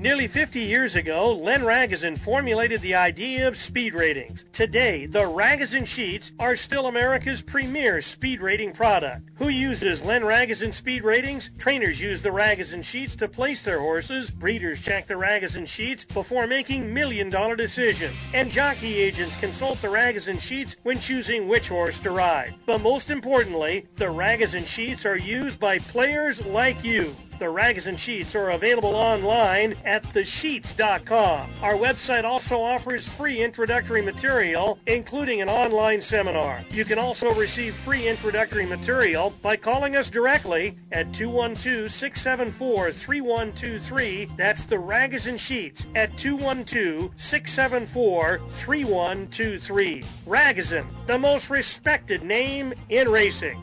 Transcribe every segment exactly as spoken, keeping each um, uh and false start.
Nearly fifty years ago, Len Ragozin formulated the idea of speed ratings. Today, the Ragozin sheets are still America's premier speed rating product. Who uses Len Ragozin speed ratings? Trainers use the Ragozin sheets to place their horses. Breeders check the Ragozin sheets before making million-dollar decisions. And jockey agents consult the Ragozin sheets when choosing which horse to ride. But most importantly, the Ragozin sheets are used by players like you. The Ragozin sheets are available online at the sheets dot com. Our website also offers free introductory material, including an online seminar. You can also receive free introductory material by calling us directly at two one two, six seven four, three one two three. That's the Ragozin sheets at two one two, six seven four, three one two three. Ragozin, the most respected name in racing.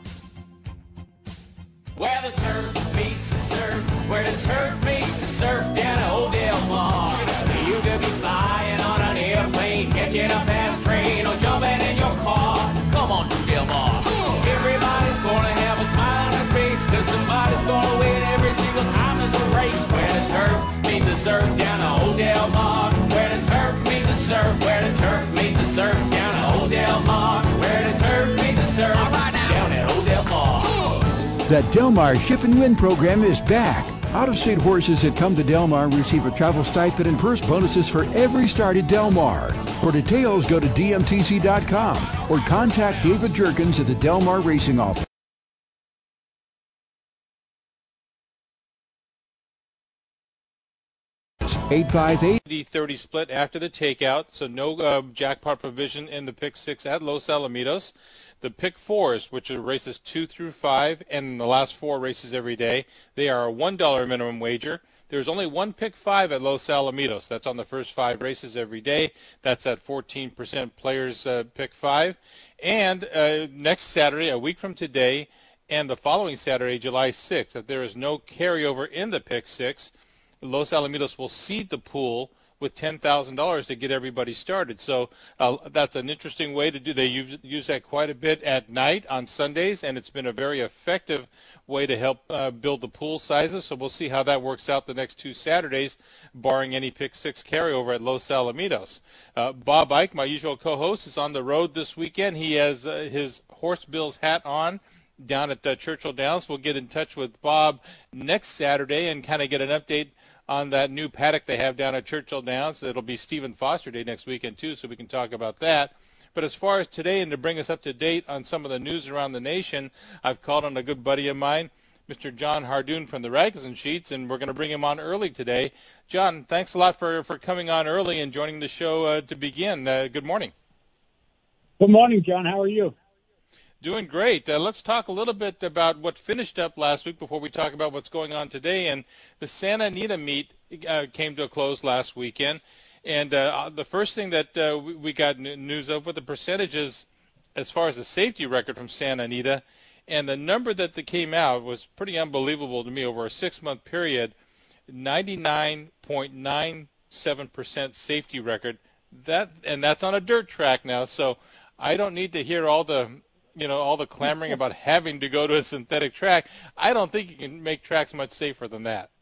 Where the turf meets the surf, where the turf meets the surf down at Old Del Mar. You could be flying on an airplane, catching a fast train, or jumping in your car. Come on to Del Mar. Everybody's gonna have a smile on their face, cause somebody's gonna win every single time there's a race. Where the turf meets the surf down at Old Del Mar. Where the turf meets the surf, where the turf meets the surf down at Old Del Mar. Where the turf meets the surf down at Old Del Mar. The Del Mar Ship and Win program is back. Out-of-state horses that come to Del Mar receive a travel stipend and purse bonuses for every start at Del Mar. For details, go to D M T C dot com or contact David Jerkins at the Del Mar Racing Office. eight five eight thirty split after the takeout, so no uh, jackpot provision in the pick six at Los Alamitos. The pick fours, which are races two through five, and the last four races every day, they are a one dollar minimum wager. There's only one pick five at Los Alamitos. That's on the first five races every day. That's at fourteen percent players uh, pick five. And uh, next Saturday, a week from today, and the following Saturday, July sixth, if there is no carryover in the pick six, Los Alamitos will seed the pool with ten thousand dollars to get everybody started. So uh, that's an interesting way to do. They use, use that quite a bit at night on Sundays, and it's been a very effective way to help uh, build the pool sizes. So we'll see how that works out the next two Saturdays, barring any pick six carryover at Los Alamitos. Uh, Bob Ike, my usual co-host, is on the road this weekend. He has uh, his Horse Bills hat on down at uh, Churchill Downs. We'll get in touch with Bob next Saturday and kind of get an update on that new paddock they have down at Churchill Downs. It'll be Stephen Foster Day next weekend, too, so we can talk about that. But as far as today and to bring us up to date on some of the news around the nation, I've called on a good buddy of mine, Mister John Hardoon from the Ragozin Sheets, and we're going to bring him on early today. John, thanks a lot for, for coming on early and joining the show uh, to begin. Uh, good morning. Good morning, John. How are you? Doing great. Uh, let's talk a little bit about what finished up last week before we talk about what's going on today. And the Santa Anita meet uh, came to a close last weekend. And uh, the first thing that uh, we, we got n- news of were the percentages as far as the safety record from Santa Anita. And the number that they came out was pretty unbelievable to me over a six-month period, ninety-nine point nine seven percent safety record. That and that's on a dirt track now. So I don't need to hear all the you know, all the clamoring about having to go to a synthetic track. I don't think you can make tracks much safer than that.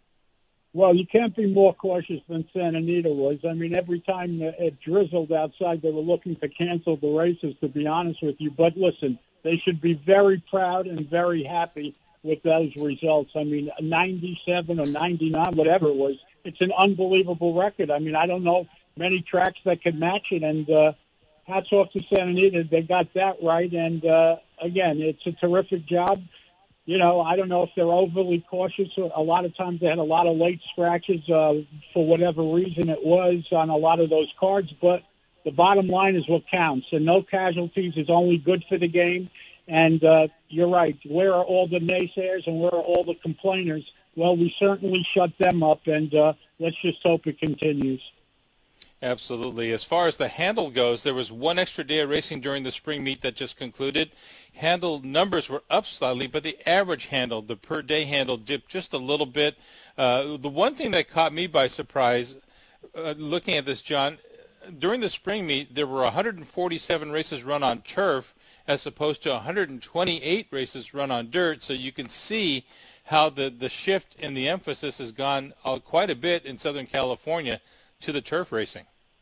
Well, you can't be more cautious than Santa Anita was. I mean, every time it drizzled outside, they were looking to cancel the races, to be honest with you. But listen, they should be very proud and very happy with those results. I mean, ninety-seven or ninety-nine, whatever it was, it's an unbelievable record. I mean, I don't know many tracks that could match it, and uh, hats off to Santa Anita. They got that right. And, uh, again, it's a terrific job. You know, I don't know if they're overly cautious. A lot of times they had a lot of late scratches uh, for whatever reason it was on a lot of those cards. But the bottom line is what counts. And no casualties is only good for the game. And uh, you're right. Where are all the naysayers and where are all the complainers? Well, we certainly shut them up. And uh, let's just hope it continues. Absolutely. As far as the handle goes, there was one extra day of racing during the spring meet that just concluded. Handle numbers were up slightly, but the average handle, the per-day handle, dipped just a little bit. Uh, the one thing that caught me by surprise, uh, looking at this, John, during the spring meet, there were one hundred forty-seven races run on turf as opposed to one hundred twenty-eight races run on dirt, so you can see how the, the shift in the emphasis has gone uh, quite a bit in Southern California to the turf racing.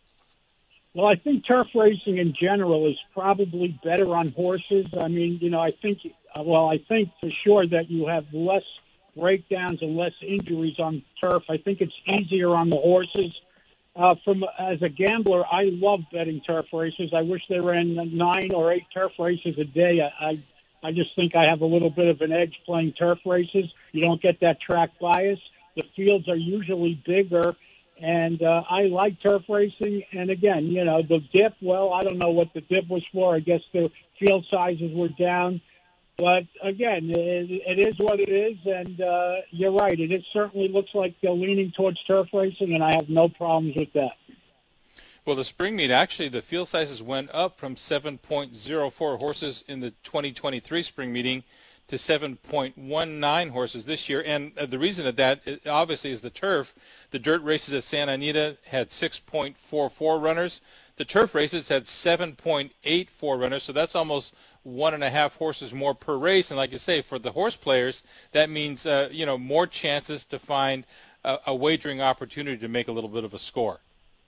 Well, I think turf racing in general is probably better on horses. I mean, you know, I think, well, I think for sure that you have less breakdowns and less injuries on turf. I think it's easier on the horses. Uh, from as a gambler, I love betting turf races. I wish they ran nine or eight turf races a day. I, I, I just think I have a little bit of an edge playing turf races. You don't get that track bias. The fields are usually bigger. And uh, I like turf racing. And again, you know, the dip, well, I don't know what the dip was for. I guess the field sizes were down. But again, it, it is what it is. And uh, you're right. It is, certainly looks like they're leaning towards turf racing, and I have no problems with that. Well, the spring meet, actually, the field sizes went up from seven point oh four horses in the twenty twenty-three spring meeting to seven point one nine horses this year. And uh, the reason of that, is, obviously, is the turf. The dirt races at Santa Anita had six point four four runners. The turf races had seven point eight four runners, so that's almost one and a half horses more per race. And like you say, for the horse players, that means uh, you know more chances to find a, a wagering opportunity to make a little bit of a score.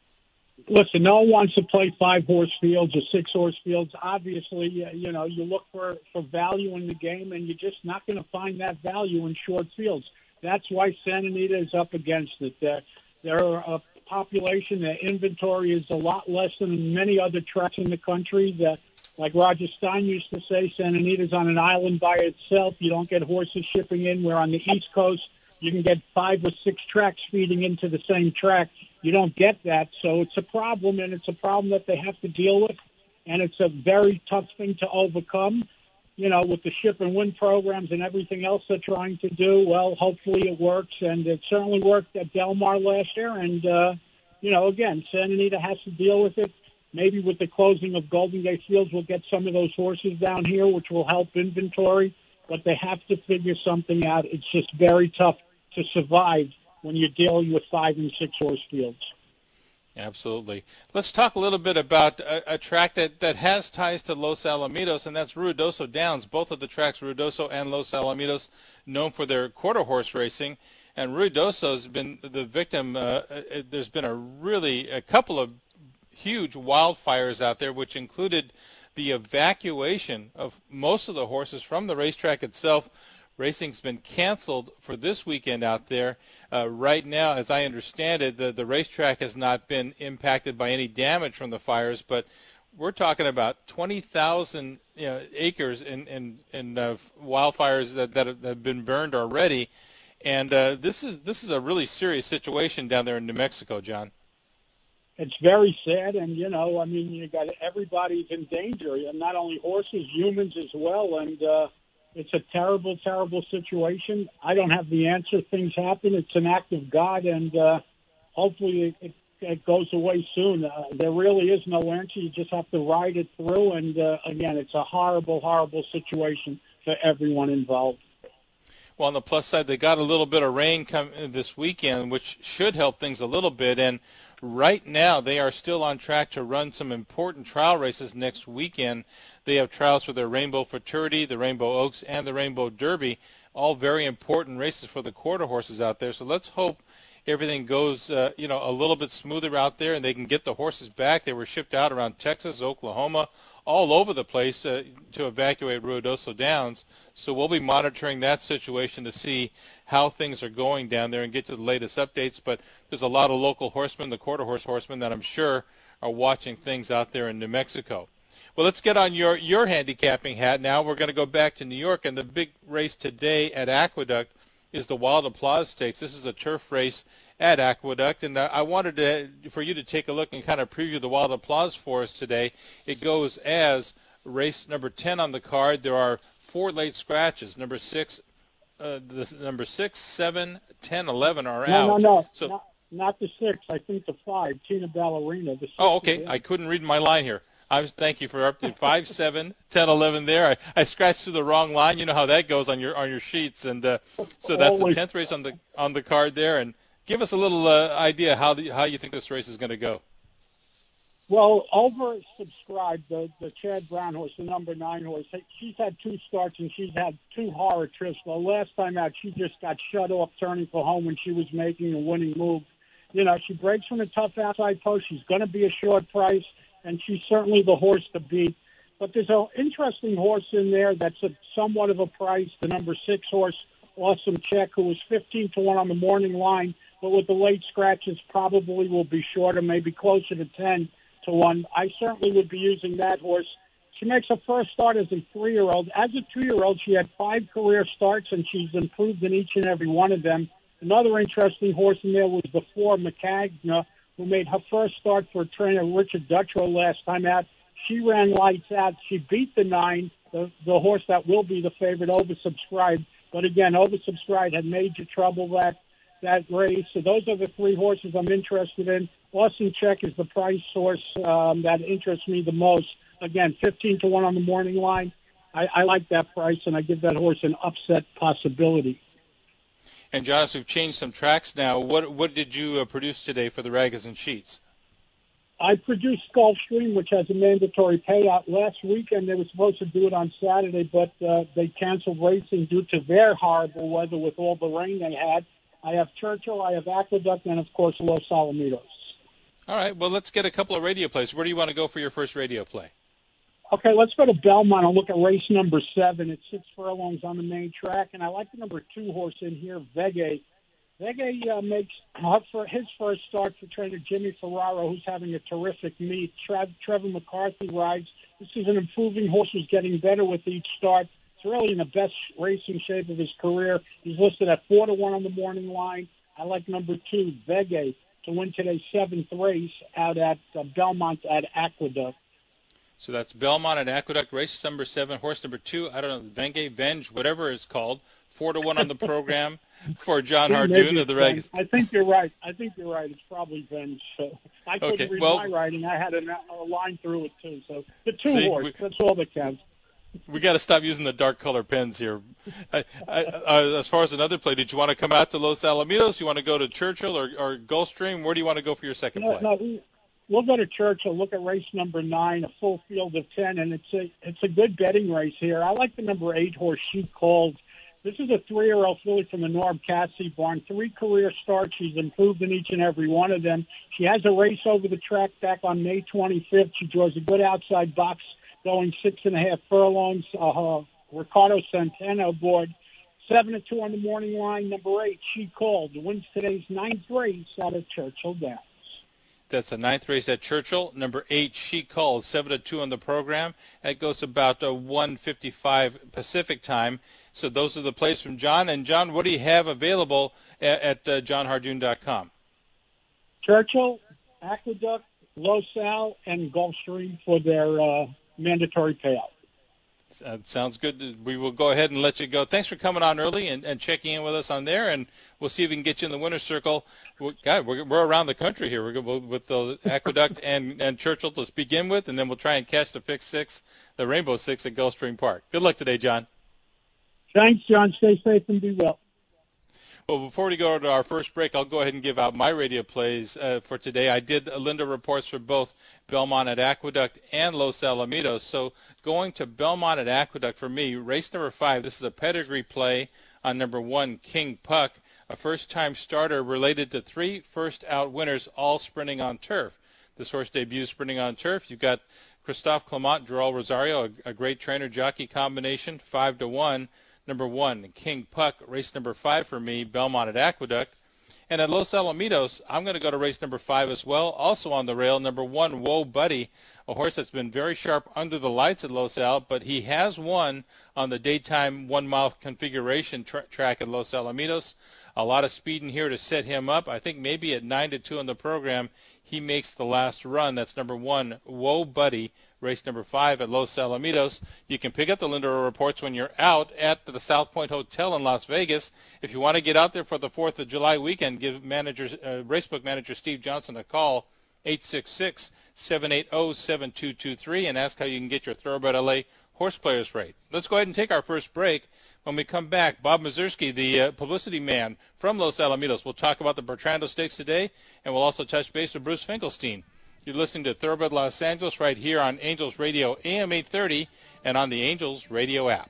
Listen, no one wants to play five-horse fields or six-horse fields. Obviously, you know, you look for, for value in the game, and you're just not going to find that value in short fields. That's why Santa Anita is up against it. There, there are a population, their inventory is a lot less than many other tracks in the country. That, like Roger Stein used to say, Santa Anita's on an island by itself. You don't get horses shipping in, where on the East Coast you can get five or six tracks feeding into the same track. You don't get that, so it's a problem, and it's a problem that they have to deal with, and it's a very tough thing to overcome. You know, with the ship and win programs and everything else they're trying to do, well, hopefully it works, and it certainly worked at Del Mar last year, and, uh, you know, again, Santa Anita has to deal with it. Maybe with the closing of Golden Gate Fields, we'll get some of those horses down here, which will help inventory, but they have to figure something out. It's just very tough to survive when you're dealing with five and six horse fields. Absolutely. Let's talk a little bit about a, a track that, that has ties to Los Alamitos, and that's Ruidoso Downs. Both of the tracks, Ruidoso and Los Alamitos, known for their quarter horse racing. And Ruidoso's been the victim. Uh, there's been a really a couple of huge wildfires out there, which included the evacuation of most of the horses from the racetrack itself. Racing's been canceled for this weekend out there. Uh, right now, as I understand it, the, the racetrack has not been impacted by any damage from the fires, but we're talking about twenty thousand you know, acres in, in, in uh, wildfires that, that have been burned already. And uh, this is this is a really serious situation down there in New Mexico, John. It's very sad, and, you know, I mean, you got everybody's in danger, and not only horses, humans as well, and uh, it's a terrible, terrible situation. I don't have the answer. Things happen. It's an act of God, and uh, hopefully it, it, it goes away soon. Uh, there really is no answer. You just have to ride it through, and, uh, again, it's a horrible, horrible situation for everyone involved. Well, on the plus side, they got a little bit of rain come this weekend, which should help things a little bit, and right now, they are still on track to run some important trial races next weekend. They have trials for their Rainbow Futurity, the Rainbow Oaks, and the Rainbow Derby, all very important races for the quarter horses out there. So let's hope everything goes, uh, you know, a little bit smoother out there, and they can get the horses back. They were shipped out around Texas, Oklahoma, all over the place uh, to evacuate Ruidoso Downs. So we'll be monitoring that situation to see how things are going down there and get to the latest updates. But there's a lot of local horsemen, the quarter horse horsemen, that I'm sure are watching things out there in New Mexico. Well, let's get on your, your handicapping hat now. We're going to go back to New York, and the big race today at Aqueduct is the Wild Applause Stakes. This is a turf race at Aqueduct, and I wanted to, for you to take a look and kind of preview the Wild Applause for us today. It goes as race number ten on the card. There are four late scratches. Number six, uh, the number six, seven, ten, eleven are no, out. No, no, no, so, not, not the six. I think the five, Tina Ballerina. The six oh, okay. I couldn't read my line here. I was, thank you for updating. Five, seven, ten, eleven there. I, I scratched through the wrong line. You know how that goes on your on your sheets, and uh, so that's the tenth race on the on the card there. And give us a little uh, idea how the, how you think this race is going to go. Well, oversubscribed, the, the Chad Brown horse, the number nine horse, she's had two starts and she's had two horror trips. The last time out, she just got shut off turning for home when she was making a winning move. You know, she breaks from a tough outside post. She's going to be a short price, and she's certainly the horse to beat. But there's an interesting horse in there that's a somewhat of a price, the number six horse, Awesome Check, who was fifteen to one on the morning line, but with the late scratches probably will be shorter, maybe closer to ten to one. I certainly would be using that horse. She makes her first start as a three-year-old. As a two-year-old, she had five career starts, and she's improved in each and every one of them. Another interesting horse in there was the four, McCagna, who made her first start for trainer Richard Dutrow last time out. She ran lights out. She beat the nine, the, the horse that will be the favorite, Oversubscribed. But again, Oversubscribed had major trouble that that race. So those are the three horses I'm interested in. Awesome Check is the price source um, that interests me the most. Again, fifteen to one on the morning line. I, I like that price, and I give that horse an upset possibility. And, John, as we've changed some tracks now, what what did you uh, produce today for the Ragas and Sheets? I produced Gulfstream, which has a mandatory payout. Last weekend they were supposed to do it on Saturday, but uh, they canceled racing due to their horrible weather with all the rain they had. I have Churchill, I have Aqueduct, and, of course, Los Alamitos. All right, well, let's get a couple of radio plays. Where do you want to go for your first radio play? Okay, let's go to Belmont and look at race number seven. It's six furlongs on the main track, and I like the number two horse in here, Vege. Vege uh, makes uh, for his first start for trainer Jimmy Ferraro, who's having a terrific meet. Tra- Trevor McCarthy rides. This is an improving horse who's getting better with each start. It's really in the best racing shape of his career. He's listed at four to one on the morning line. I like number two, Vege, to win today's seventh race out at uh, Belmont at Aqueduct. So that's Belmont at Aqueduct, race number seven, horse number two. I don't know, Venge, Venge, whatever it's called. Four to one on the program for John Hardoon of the Ragas. I think you're right. I think you're right. It's probably Venge. So I couldn't okay, read well, my writing. I had a, a line through it too. So the two see, horse. We, that's all that counts. We got to stop using the dark color pens here. I, I, uh, as far as another play, did you want to come out to Los Alamitos? You want to go to Churchill or, or Gulfstream? Where do you want to go for your second No, play? no, we, we'll go to Churchill. Look at race number nine, a full field of ten, and it's a it's a good betting race here. I like the number eight horse, She Called. This is a three-year-old filly from the Norm Cassie barn. Three career starts. She's improved in each and every one of them. She has a race over the track back on May twenty-fifth. She draws a good outside box going six and a half furlongs. Uh, Ricardo Santana aboard. Seven to two on the morning line. Number eight, She Called, wins today's ninth race out of Churchill Downs. That's the ninth race at Churchill. Number eight, She Called, seven to two on the program. That goes about uh, one fifty-five Pacific time. So those are the plays from John. And, John, what do you have available at, at uh, john hardoon dot com? Churchill, Aqueduct, Los Al, and Gulfstream for their uh, mandatory payout. Uh, sounds good. We will go ahead and let you go. Thanks for coming on early and, and checking in with us on there, and we'll see if we can get you in the winner's circle. We're, God, we're, we're around the country here. We're going with the Aqueduct and, and Churchill to begin with, and then we'll try and catch the pick six, the Rainbow Six at Gulfstream Park. Good luck today, John. Thanks, John. Stay safe and be well. Well, before we go to our first break, I'll go ahead and give out my radio plays uh, for today. I did Linda reports for both Belmont at Aqueduct and Los Alamitos. So going to Belmont at Aqueduct for me, race number five, this is a pedigree play on number one, King Puck, a first-time starter related to three first-out winners, all sprinting on turf. This horse debuts sprinting on turf. You've got Christophe Clement, Joel Rosario, a, a great trainer-jockey combination, five to one. Number one, King Puck, race number five for me, Belmont at Aqueduct. And at Los Alamitos, I'm going to go to race number five as well. Also on the rail, number one, Whoa Buddy, a horse that's been very sharp under the lights at Los Al, but he has won on the daytime one-mile configuration tra- track at Los Alamitos. A lot of speed in here to set him up. I think maybe at nine to two on the program, he makes the last run. That's number one, Whoa Buddy, race number five at Los Alamitos. You can pick up the Lindor reports when you're out at the South Point Hotel in Las Vegas. If you want to get out there for the fourth of July weekend, give manager, uh, racebook manager Steve Johnson a call, eight six six, seven eight zero, seven two two three, and ask how you can get your Thoroughbred L A horse players rate. Let's go ahead and take our first break. When we come back, Bob Mazursky, the uh, publicity man from Los Alamitos, will talk about the Bertrando Stakes today, and we'll also touch base with Bruce Finkelstein You're listening to Thoroughbred Los Angeles right here on Angels Radio A M eight thirty and on the Angels Radio app.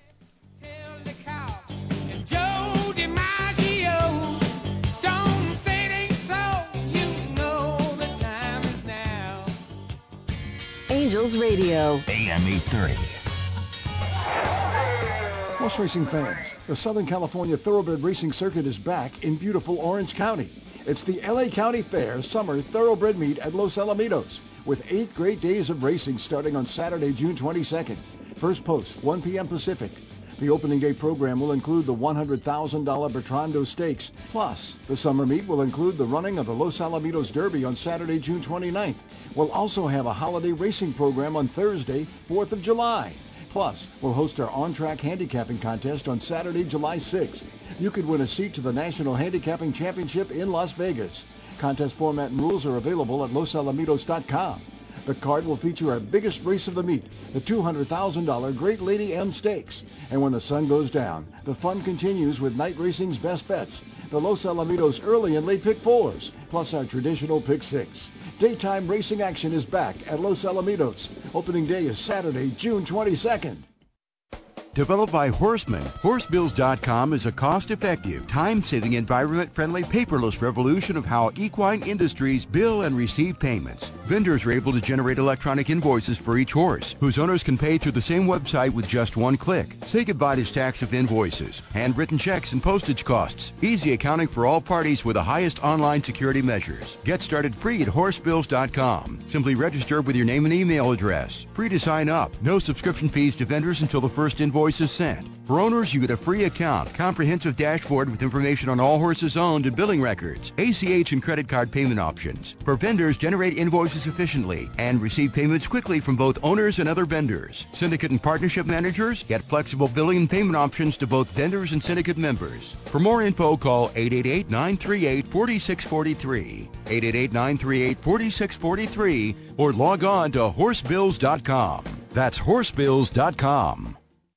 Angels Radio A M eight thirty. Horse racing fans, the Southern California Thoroughbred Racing Circuit is back in beautiful Orange County. It's the L A County Fair Summer Thoroughbred Meet at Los Alamitos, with eight great days of racing starting on Saturday, June twenty-second. First post, one p.m. Pacific. The opening day program will include the one hundred thousand dollars Bertrando Stakes. Plus, the summer meet will include the running of the Los Alamitos Derby on Saturday, June twenty-ninth. We'll also have a holiday racing program on Thursday, fourth of July. Plus, we'll host our on-track handicapping contest on Saturday, July sixth. You could win a seat to the National Handicapping Championship in Las Vegas. Contest format and rules are available at los alamitos dot com. The card will feature our biggest race of the meet, the two hundred thousand dollars Great Lady M Stakes. And when the sun goes down, the fun continues with night racing's best bets, the Los Alamitos early and late pick fours, plus our traditional pick six. Daytime racing action is back at Los Alamitos. Opening day is Saturday, June twenty-second. Developed by Horseman, horse bills dot com is a cost-effective, time-saving, environment-friendly, paperless revolution of how equine industries bill and receive payments. Vendors are able to generate electronic invoices for each horse, whose owners can pay through the same website with just one click. Say goodbye to stacks of invoices, handwritten checks, and postage costs. Easy accounting for all parties with the highest online security measures. Get started free at horse bills dot com. Simply register with your name and email address. Free to sign up. No subscription fees to vendors until the first invoice is sent. For owners, you get a free account, comprehensive dashboard with information on all horses owned and billing records, A C H and credit card payment options. For vendors, generate invoices efficiently and receive payments quickly from both owners and other vendors. Syndicate and partnership managers get flexible billing and payment options to both vendors and syndicate members. For more info, call eight eight eight, nine three eight, four six four three, eight eight eight, nine three eight, four six four three, or log on to horse bills dot com. That's horse bills dot com.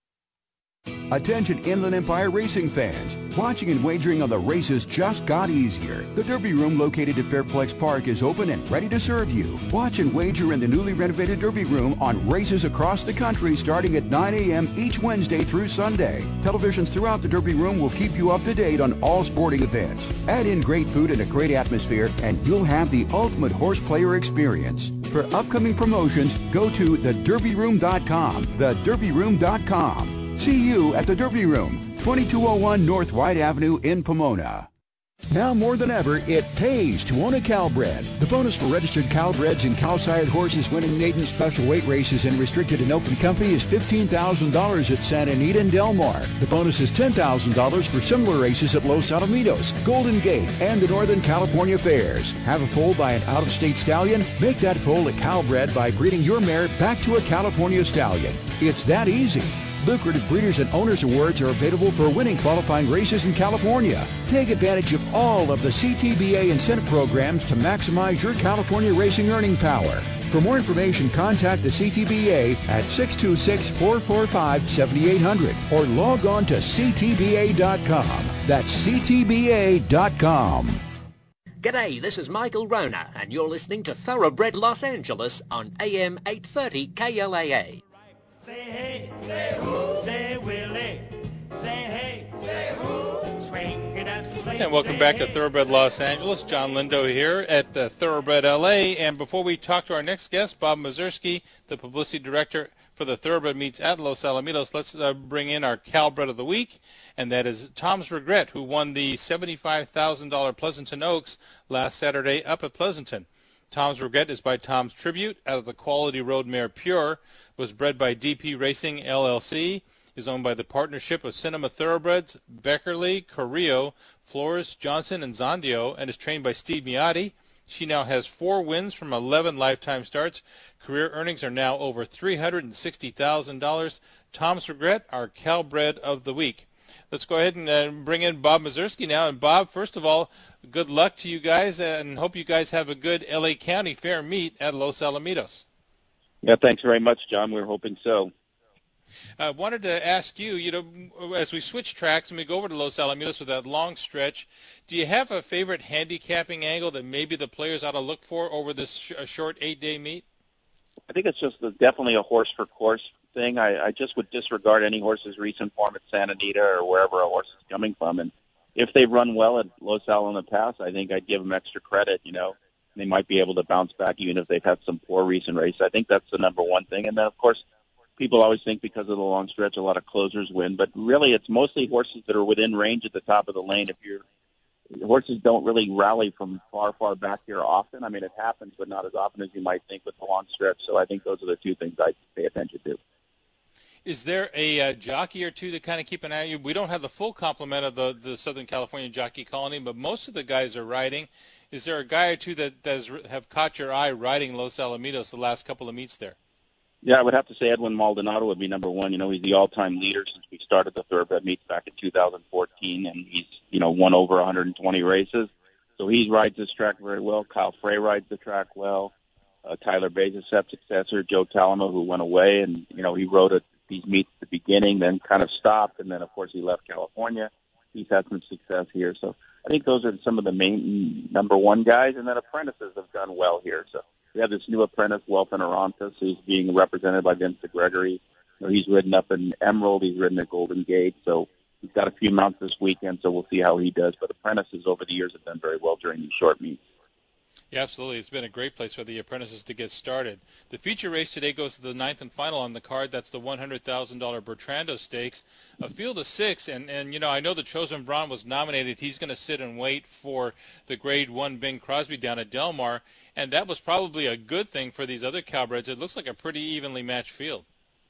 Attention Inland Empire racing fans. Watching and wagering on the races just got easier. The Derby Room located at Fairplex Park is open and ready to serve you. Watch and wager in the newly renovated Derby Room on races across the country starting at nine a.m. each Wednesday through Sunday. Televisions throughout the Derby Room will keep you up to date on all sporting events. Add in great food and a great atmosphere and you'll have the ultimate horse player experience. For upcoming promotions, go to the derby room dot com, the derby room dot com. See you at the Derby Room, twenty-two oh one North White Avenue in Pomona. Now more than ever, it pays to own a Calbred. The bonus for registered Calbreds and cow-sired horses winning maiden special weight races in restricted and open company is fifteen thousand dollars at Santa Anita and Del Mar. The bonus is ten thousand dollars for similar races at Los Alamitos, Golden Gate, and the Northern California Fairs. Have a foal by an out-of-state stallion? Make that foal a Calbred by breeding your mare back to a California stallion. It's that easy. Lucrative Breeders and Owners Awards are available for winning qualifying races in California. Take advantage of all of the C T B A incentive programs to maximize your California racing earning power. For more information, contact the C T B A at six two six, four four five, seven eight zero zero or log on to c t b a dot com. That's c t b a dot com. G'day, this is Michael Rona, and you're listening to Thoroughbred Los Angeles on A M eight thirty K L A A. Say hey, say who, say Willie, say hey, say who, swing it up, play, and welcome back to Thoroughbred Los Angeles. John Lindo here at uh, Thoroughbred L A. And before we talk to our next guest, Bob Mazurski, the publicity director for the Thoroughbred Meets at Los Alamitos, let's uh, bring in our Calbred of the Week, and that is Tom's Regret, who won the seventy-five thousand dollars Pleasanton Oaks last Saturday up at Pleasanton. Tom's Regret is by Tom's Tribute out of the Quality Road Mare Pure, was bred by D P Racing L L C, is owned by the partnership of Cinema Thoroughbreds, Beckerly, Carrillo, Flores, Johnson, and Zondio, and is trained by Steve Miotti. She now has four wins from eleven lifetime starts. Career earnings are now over three hundred sixty thousand dollars. Tom's Regret, our Calbred of the Week. Let's go ahead and uh, bring in Bob Mazurski now. And Bob, first of all, good luck to you guys, and hope you guys have a good L A County Fair meet at Los Alamitos. Yeah, thanks very much, John. We're hoping so. I wanted to ask you, you know, as we switch tracks and we go over to Los Alamitos with that long stretch, do you have a favorite handicapping angle that maybe the players ought to look for over this sh- short eight-day meet? I think it's just a, definitely a horse-for-course thing. I, I just would disregard any horse's recent form at Santa Anita or wherever a horse is coming from. And if they run well at Los Al in the past, I think I'd give them extra credit, you know. They might be able to bounce back even if they've had some poor recent races. I think that's the number one thing. And then, of course, people always think because of the long stretch, a lot of closers win. But really, it's mostly horses that are within range at the top of the lane. If you're horses don't really rally from far, far back here often. I mean, it happens, but not as often as you might think with the long stretch. So I think those are the two things I pay attention to. Is there a uh, jockey or two to kind of keep an eye on? We don't have the full complement of the, the Southern California jockey colony, but most of the guys are riding. Is there a guy or two that does have caught your eye riding Los Alamitos the last couple of meets there? Yeah, I would have to say Edwin Maldonado would be number one. You know, he's the all-time leader since we started the thoroughbred meets back in two thousand fourteen, and he's, you know, won over one hundred twenty races. So he rides this track very well. Kyle Frey rides the track well. Uh, Tyler Bazisev's successor, Joe Talama, who went away, and, you know, he rode at these meets at the beginning, then kind of stopped, and then, of course, he left California. He's had some success here. So I think those are some of the main number one guys, and then apprentices have done well here. So we have this new apprentice, Welton Arantes, who's being represented by Vince Gregory. You know, he's ridden up in Emerald. He's ridden at Golden Gate. So he's got a few mounts this weekend, so we'll see how he does. But apprentices over the years have done very well during these short meets. Yeah, absolutely. It's been a great place for the apprentices to get started. The feature race today goes to the ninth and final on the card. That's the one hundred thousand dollars Bertrando Stakes. A field of six, and, and, you know, I know the Chosen Braun was nominated. He's going to sit and wait for the Grade one Bing Crosby down at Del Mar, and that was probably a good thing for these other Cowbreds. It looks like a pretty evenly matched field.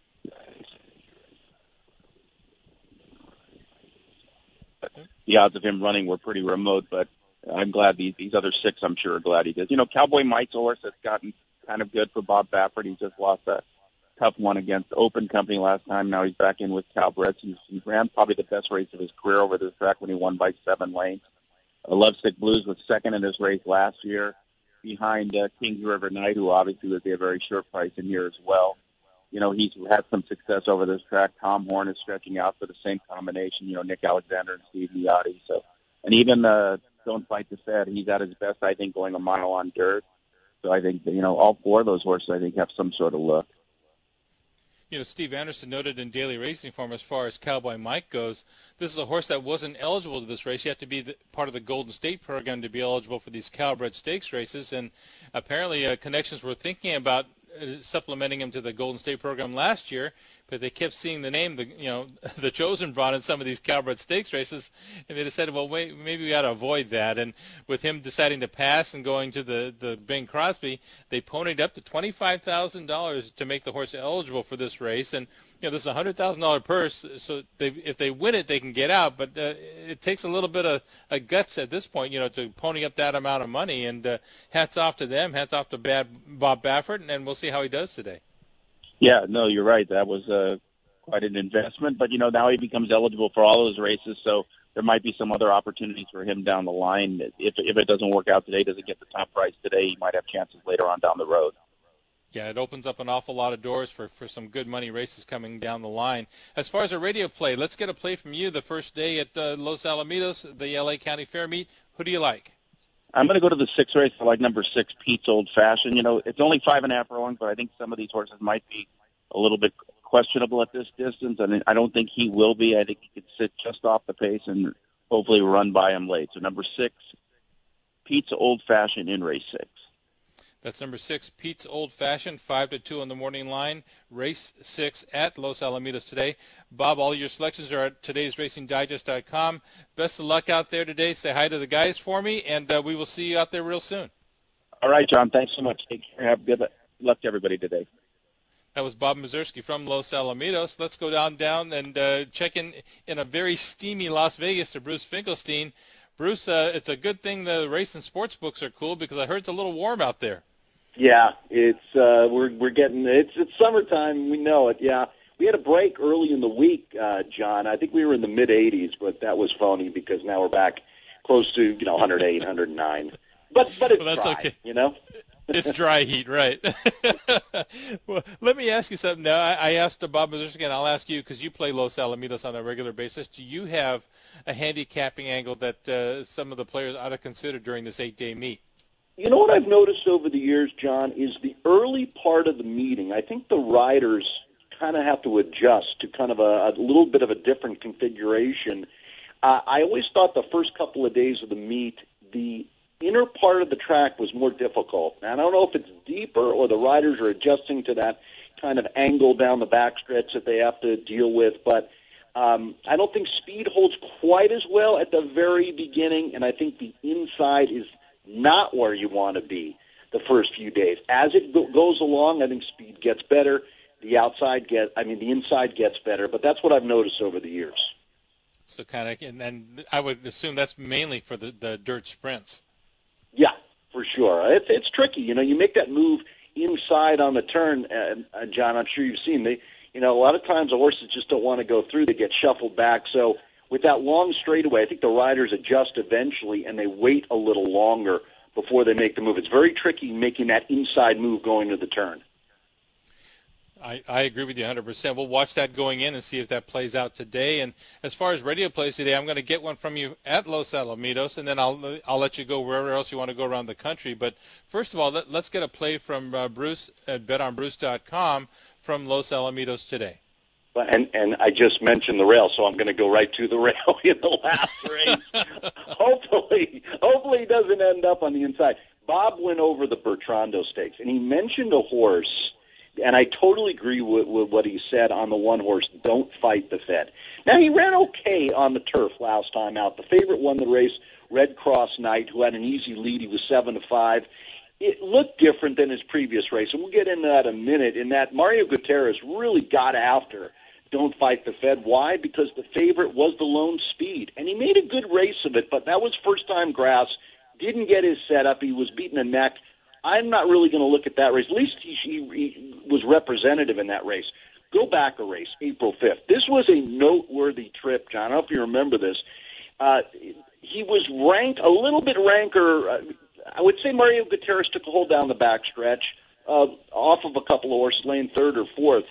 The odds of him running were pretty remote, but I'm glad these, these other six, I'm sure, are glad he did. You know, Cowboy Mike's horse has gotten kind of good for Bob Baffert. He just lost a tough one against Open Company last time. Now he's back in with Cowbreds. He's, he ran probably the best race of his career over this track when he won by seven lanes. Uh, Lovesick Blues was second in his race last year behind uh, Kings River Knight, who obviously would be a very short price in here as well. You know, he's had some success over this track. Tom Horn is stretching out for the same combination, you know, Nick Alexander and Steve Miotti. So, and even uh, Don't Fight the Fed, he's at his best, I think, going a mile on dirt. So I think, you know, all four of those horses, I think, have some sort of look. You know, Steve Anderson noted in Daily Racing Form as far as Cowboy Mike goes, this is a horse that wasn't eligible to this race. You have to be the, part of the Golden State program to be eligible for these Cowbred Stakes races, and apparently uh, Connections were thinking about uh, supplementing him to the Golden State program last year, but they kept seeing the name, the you know, the Chosen Braun in some of these Cowbred Stakes races, and they decided, well, wait, maybe we ought to avoid that. And with him deciding to pass and going to the, the Bing Crosby, they ponied up to twenty-five thousand dollars to make the horse eligible for this race. And, you know, this is a one hundred thousand dollars purse, so they, if they win it, they can get out. But uh, it takes a little bit of a guts at this point, you know, to pony up that amount of money. And uh, hats off to them, hats off to Bad Bob Baffert, and, and we'll see how he does today. Yeah, no, you're right. That was uh, quite an investment. But, you know, now he becomes eligible for all those races, so there might be some other opportunities for him down the line. If if it doesn't work out today, doesn't get the top price today, he might have chances later on down the road. Yeah, it opens up an awful lot of doors for, for some good money races coming down the line. As far as a radio play, let's get a play from you the first day at uh, Los Alamitos, the L A County Fair meet. Who do you like? I'm going to go to the sixth race. I like number six, Pete's Old Fashioned. You know, it's only five and a half furlongs, but I think some of these horses might be a little bit questionable at this distance. I mean, I don't think he will be. I think he could sit just off the pace and hopefully run by him late. So number six, Pete's Old Fashioned in race six. That's number six, Pete's Old Fashioned, five to two on the morning line, race six at Los Alamitos today. Bob, all your selections are at todays racing digest dot com. Best of luck out there today. Say hi to the guys for me, and uh, we will see you out there real soon. All right, John. Thanks so much. Take care. Have good luck to everybody today. That was Bob Mazursky from Los Alamitos. Let's go down, down and uh, check in in a very steamy Las Vegas to Bruce Finkelstein. Bruce, uh, it's a good thing the race and sports books are cool because I heard it's a little warm out there. Yeah, it's uh, we're we're getting it's it's summertime. We know it. Yeah, we had a break early in the week, uh, John. I think we were in the mid eighties, but that was phony because now we're back close to you know one hundred eight, one hundred nine. But but it's well, that's dry, okay. You know. It's dry heat, right? Well, let me ask you something now. I, I asked Bob Mazurski, I'll ask you because you play Los Alamitos on a regular basis. Do you have a handicapping angle that uh, some of the players ought to consider during this eight-day meet? You know what I've noticed over the years, John, is the early part of the meeting, I think the riders kind of have to adjust to kind of a, a little bit of a different configuration. Uh, I always thought the first couple of days of the meet, the inner part of the track was more difficult. Now, I don't know if it's deeper or the riders are adjusting to that kind of angle down the backstretch that they have to deal with, but um, I don't think speed holds quite as well at the very beginning, and I think the inside is not where you want to be the first few days. As it go- goes along, I think speed gets better. The outside get, I mean, the inside gets better, but that's what I've noticed over the years. So kind of, and then I would assume that's mainly for the, the dirt sprints. Yeah, for sure. It's it's tricky. You know, you make that move inside on the turn, uh, uh, John. I'm sure you've seen they. You know, a lot of times the horses just don't want to go through; they get shuffled back. So with that long straightaway, I think the riders adjust eventually, and they wait a little longer before they make the move. It's very tricky making that inside move going to the turn. I, I agree with you one hundred percent. We'll watch that going in and see if that plays out today. And as far as radio plays today, I'm going to get one from you at Los Alamitos, and then I'll I'll let you go wherever else you want to go around the country. But first of all, let, let's get a play from uh, Bruce at bet on bruce dot com from Los Alamitos today. And and I just mentioned the rail, so I'm going to go right to the rail in the last race. hopefully, hopefully he doesn't end up on the inside. Bob went over the Bertrando Stakes, and he mentioned a horse. And I totally agree with, with what he said on the one horse, Don't Fight the Fed. Now, he ran okay on the turf last time out. The favorite won the race, Red Cross Knight, who had an easy lead. He was seven to five. It looked different than his previous race, and we'll get into that in a minute, in that Mario Gutierrez really got after Don't Fight the Fed. Why? Because the favorite was the Lone Speed, and he made a good race of it, but that was first-time grass, didn't get his setup. He was beating a neck. I'm not really going to look at that race. At least he, he, he was representative in that race. Go back a race, April fifth. This was a noteworthy trip, John. I don't know if you remember this. Uh, he was ranked, a little bit ranker. Uh, I would say Mario Gutierrez took a hold down the backstretch uh, off of a couple of horses, lane third or fourth.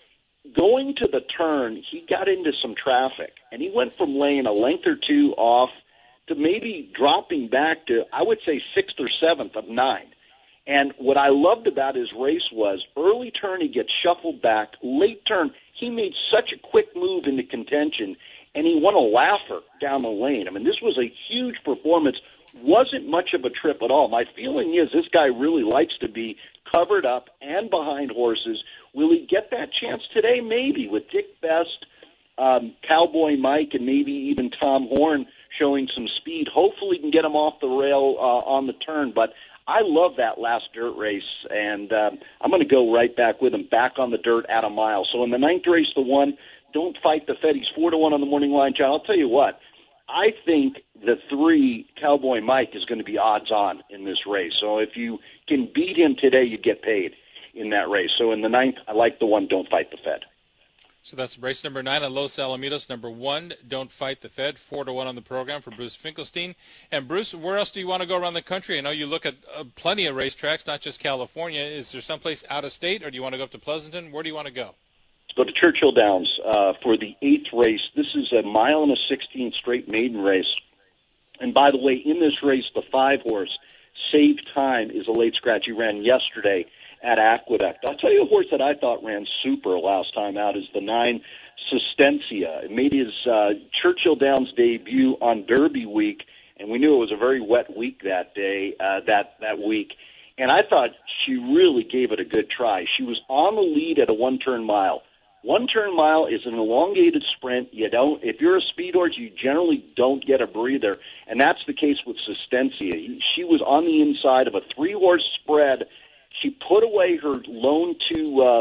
Going to the turn, he got into some traffic, and he went from lane a length or two off to maybe dropping back to, I would say, sixth or seventh of nine. And what I loved about his race was early turn, he gets shuffled back. Late turn, he made such a quick move into contention, and he won a laugher down the lane. I mean, this was a huge performance. Wasn't much of a trip at all. My feeling is this guy really likes to be covered up and behind horses. Will he get that chance today? Maybe, with Dick Best, um, Cowboy Mike, and maybe even Tom Horn showing some speed. Hopefully he can get him off the rail uh, on the turn, but I love that last dirt race, and um, I'm going to go right back with him, back on the dirt at a mile. So in the ninth race, the one, Don't Fight the Fed, he's four to one on the morning line. John, I'll tell you what, I think the three, Cowboy Mike, is going to be odds on in this race. So if you can beat him today, you get paid in that race. So in the ninth, I like the one, Don't Fight the Fed. So that's race number nine at Los Alamitos. Number one, Don't Fight the Fed, four to one on the program for Bruce Finkelstein. And Bruce, where else do you want to go around the country? I know you look at uh, plenty of racetracks, not just California. Is there someplace out of state, or do you want to go up to Pleasanton? Where do you want to go? Let's go to Churchill Downs uh, for the eighth race. This is a mile and a sixteenth straight maiden race. And by the way, in this race, the five horse, Save Time, is a late scratch. He ran yesterday at Aqueduct. I'll tell you a horse that I thought ran super last time out is the nine, Sustencia. It made his uh, Churchill Downs debut on Derby week, and we knew it was a very wet week that day, uh, that, that week. And I thought she really gave it a good try. She was on the lead at a one-turn mile. One-turn mile is an elongated sprint. You don't, if you're a speed horse, you generally don't get a breather, and that's the case with Sustencia. She was on the inside of a three-horse spread. She put away her lone two uh,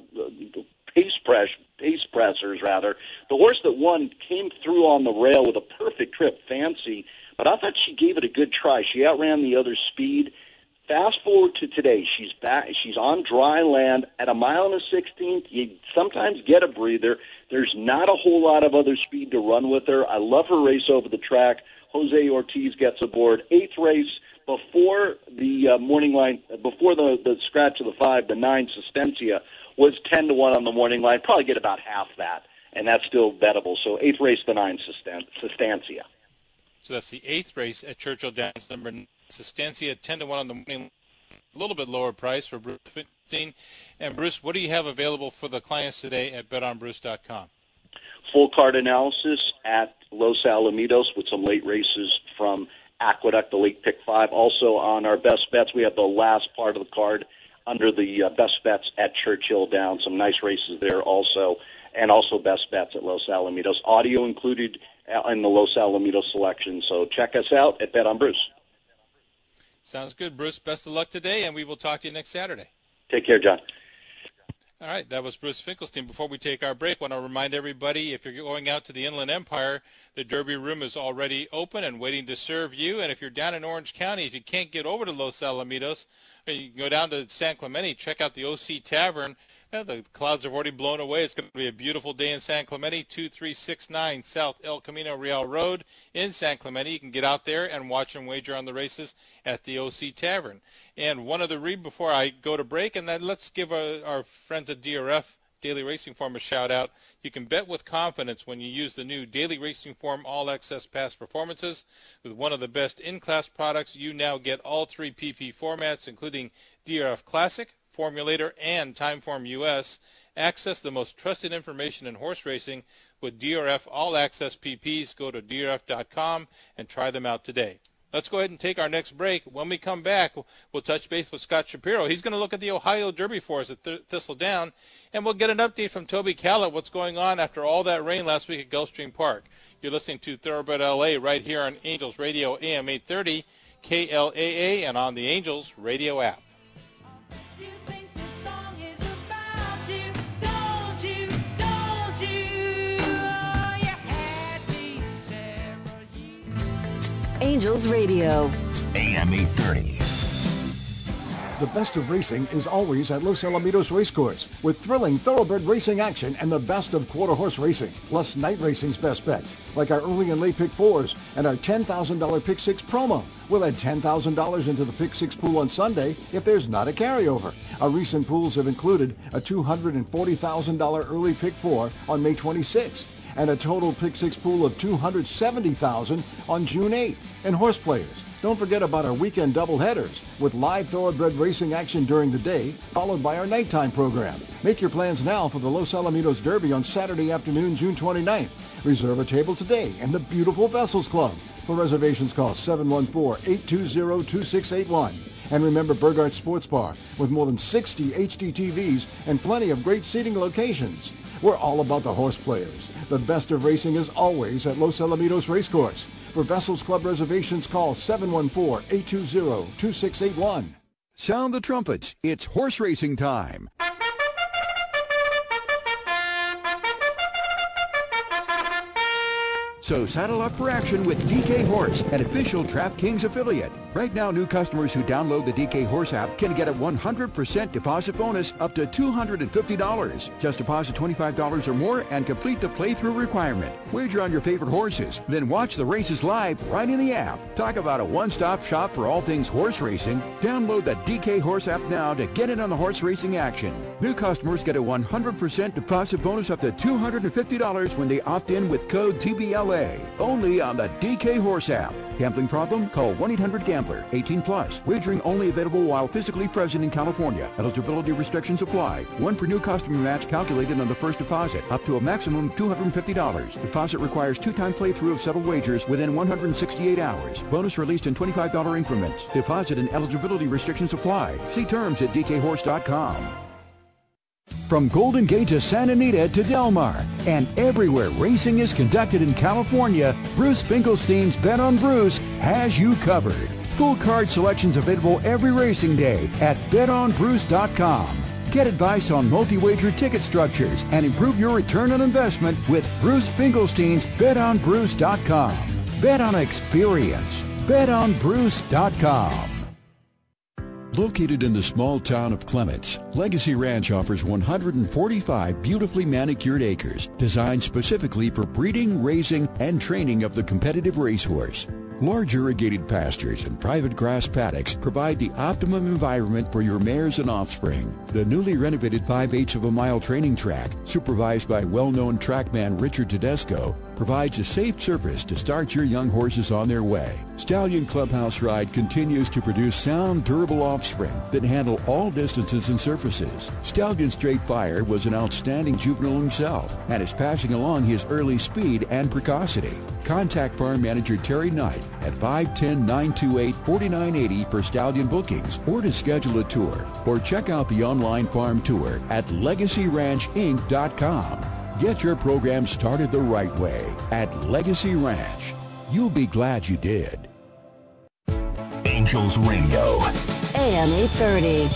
pace, press, pace pressers, rather. The horse that won came through on the rail with a perfect trip, Fancy, but I thought she gave it a good try. She outran the other speed. Fast forward to today. She's back. She's on dry land at a mile and a sixteenth. You sometimes get a breather. There's not a whole lot of other speed to run with her. I love her race over the track. Jose Ortiz gets aboard. Eighth race, before the uh, morning line, before the, the scratch of the five, the nine Sustancia was ten to one on the morning line. Probably get about half that, and that's still bettable. So eighth race, the nine Sustancia. So that's the eighth race at Churchill Downs, number nine, Sustancia, ten to one on the morning line. A little bit lower price for Bruce Finkelstein. And Bruce, what do you have available for the clients today at bet on bruce dot com? Full card analysis at Los Alamitos with some late races from Aqueduct, the late pick five. Also on our best bets, we have the last part of the card under the uh, best bets at Churchill Downs. Some nice races there also, and also best bets at Los Alamitos. Audio included in the Los Alamitos selection. So check us out at Bet on Bruce. Sounds good, Bruce. Best of luck today, and we will talk to you next Saturday. Take care, John. All right, that was Bruce Finkelstein. Before we take our break, I want to remind everybody, if you're going out to the Inland Empire, the Derby Room is already open and waiting to serve you. And if you're down in Orange County, if you can't get over to Los Alamitos, you can go down to San Clemente, check out the O C Tavern. Yeah, the clouds have already blown away. It's going to be a beautiful day in San Clemente, two three six nine South El Camino Real Road in San Clemente. You can get out there and watch and wager on the races at the O C Tavern. And one other read before I go to break, and then let's give our, our friends at D R F, Daily Racing Form, a shout-out. You can bet with confidence when you use the new Daily Racing Form All Access Pass Performances. With one of the best in-class products, you now get all three P P formats, including D R F Classic, Formulator, and Timeform U S. Access the most trusted information in horse racing with D R F All Access P Ps. Go to D R F dot com and try them out today. Let's go ahead and take our next break. When we come back, we'll touch base with Scott Shapiro. He's going to look at the Ohio Derby for us at Th- Thistledown, and we'll get an update from Toby Callett, what's going on after all that rain last week at Gulfstream Park. You're listening to Thoroughbred L A right here on Angels Radio A M eight thirty, K L A A, and on the Angels Radio app. Angels Radio. A M eight thirty. The best of racing is always at Los Alamitos Racecourse, with thrilling thoroughbred racing action and the best of quarter horse racing, plus night racing's best bets, like our early and late pick fours and our ten thousand dollars pick six promo. We'll add ten thousand dollars into the pick six pool on Sunday if there's not a carryover. Our recent pools have included a two hundred forty thousand dollars early pick four on May twenty-sixth, and a total pick six pool of two hundred seventy thousand dollars on June eighth. And horse players, don't forget about our weekend doubleheaders with live thoroughbred racing action during the day, followed by our nighttime program. Make your plans now for the Los Alamitos Derby on Saturday afternoon, June twenty-ninth. Reserve a table today in the beautiful Vessels Club. For reservations, call seven one four, eight two zero, two six eight one. And remember Burgart Sports Bar with more than sixty H D T Vs and plenty of great seating locations. We're all about the horse players. The best of racing is always at Los Alamitos Racecourse. For Vessels Club reservations, call seven one four, eight two zero, two six eight one. Sound the trumpets. It's horse racing time. So saddle up for action with D K Horse, an official DraftKings affiliate. Right now, new customers who download the D K Horse app can get a one hundred percent deposit bonus up to two hundred fifty dollars. Just deposit twenty-five dollars or more and complete the playthrough requirement. Wager on your favorite horses, then watch the races live right in the app. Talk about a one-stop shop for all things horse racing. Download the D K Horse app now to get in on the horse racing action. New customers get a one hundred percent deposit bonus up to two hundred fifty dollars when they opt in with code T B L A. Only on the D K Horse app. Gambling problem? Call one eight hundred gambler. eighteen plus. Wagering only available while physically present in California. Eligibility restrictions apply. One per new customer match calculated on the first deposit. Up to a maximum of two hundred fifty dollars. Deposit requires two-time playthrough of settled wagers within one hundred sixty-eight hours. Bonus released in twenty-five dollars increments. Deposit and eligibility restrictions apply. See terms at D K horse dot com. From Golden Gate to Santa Anita to Del Mar, and everywhere racing is conducted in California, Bruce Finkelstein's Bet on Bruce has you covered. Full card selections available every racing day at bet on bruce dot com. Get advice on multi-wager ticket structures and improve your return on investment with Bruce Finkelstein's bet on bruce dot com. Bet on experience. bet on bruce dot com. Located in the small town of Clements, Legacy Ranch offers one hundred forty-five beautifully manicured acres designed specifically for breeding, raising, and training of the competitive racehorse. Large irrigated pastures and private grass paddocks provide the optimum environment for your mares and offspring. The newly renovated five eighths of a mile training track, supervised by well-known trackman Richard Tedesco, provides a safe surface to start your young horses on their way. Stallion Clubhouse Ride continues to produce sound, durable offspring that handle all distances and surfaces. Stallion Straight Fire was an outstanding juvenile himself and is passing along his early speed and precocity. Contact Farm Manager Terry Knight at five one zero, nine two eight, four nine eight zero for stallion bookings or to schedule a tour, or check out the online farm tour at legacy ranch inc dot com. Get your program started the right way at Legacy Ranch. You'll be glad you did. Angels Radio. A M eight thirty.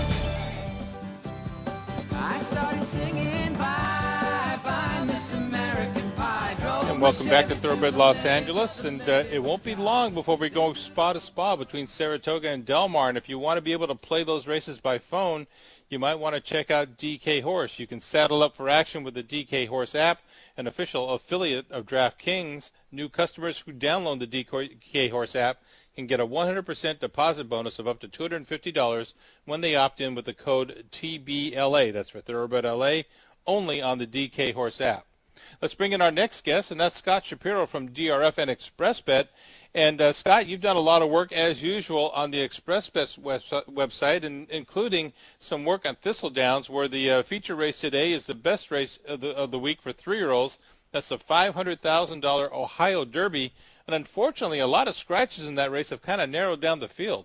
I started singing Bye Bye Miss American Pie. And welcome back to Thoroughbred Los Angeles. And uh, it won't be long before we go spa to spa between Saratoga and Del Mar. And if you want to be able to play those races by phone, you might want to check out D K Horse. You can saddle up for action with the D K Horse app, an official affiliate of DraftKings. New customers who download the D K Horse app can get a one hundred percent deposit bonus of up to two hundred fifty dollars when they opt in with the code T B L A. That's for Thoroughbred L A, only on the D K Horse app. Let's bring in our next guest, and that's Scott Shapiro from D R F and ExpressBet. And, uh, Scott, you've done a lot of work, as usual, on the ExpressBet website, and including some work on Thistledowns, where the uh, feature race today is the best race of the, of the week for three-year-olds. That's the five hundred thousand dollars Ohio Derby. And unfortunately, a lot of scratches in that race have kind of narrowed down the field.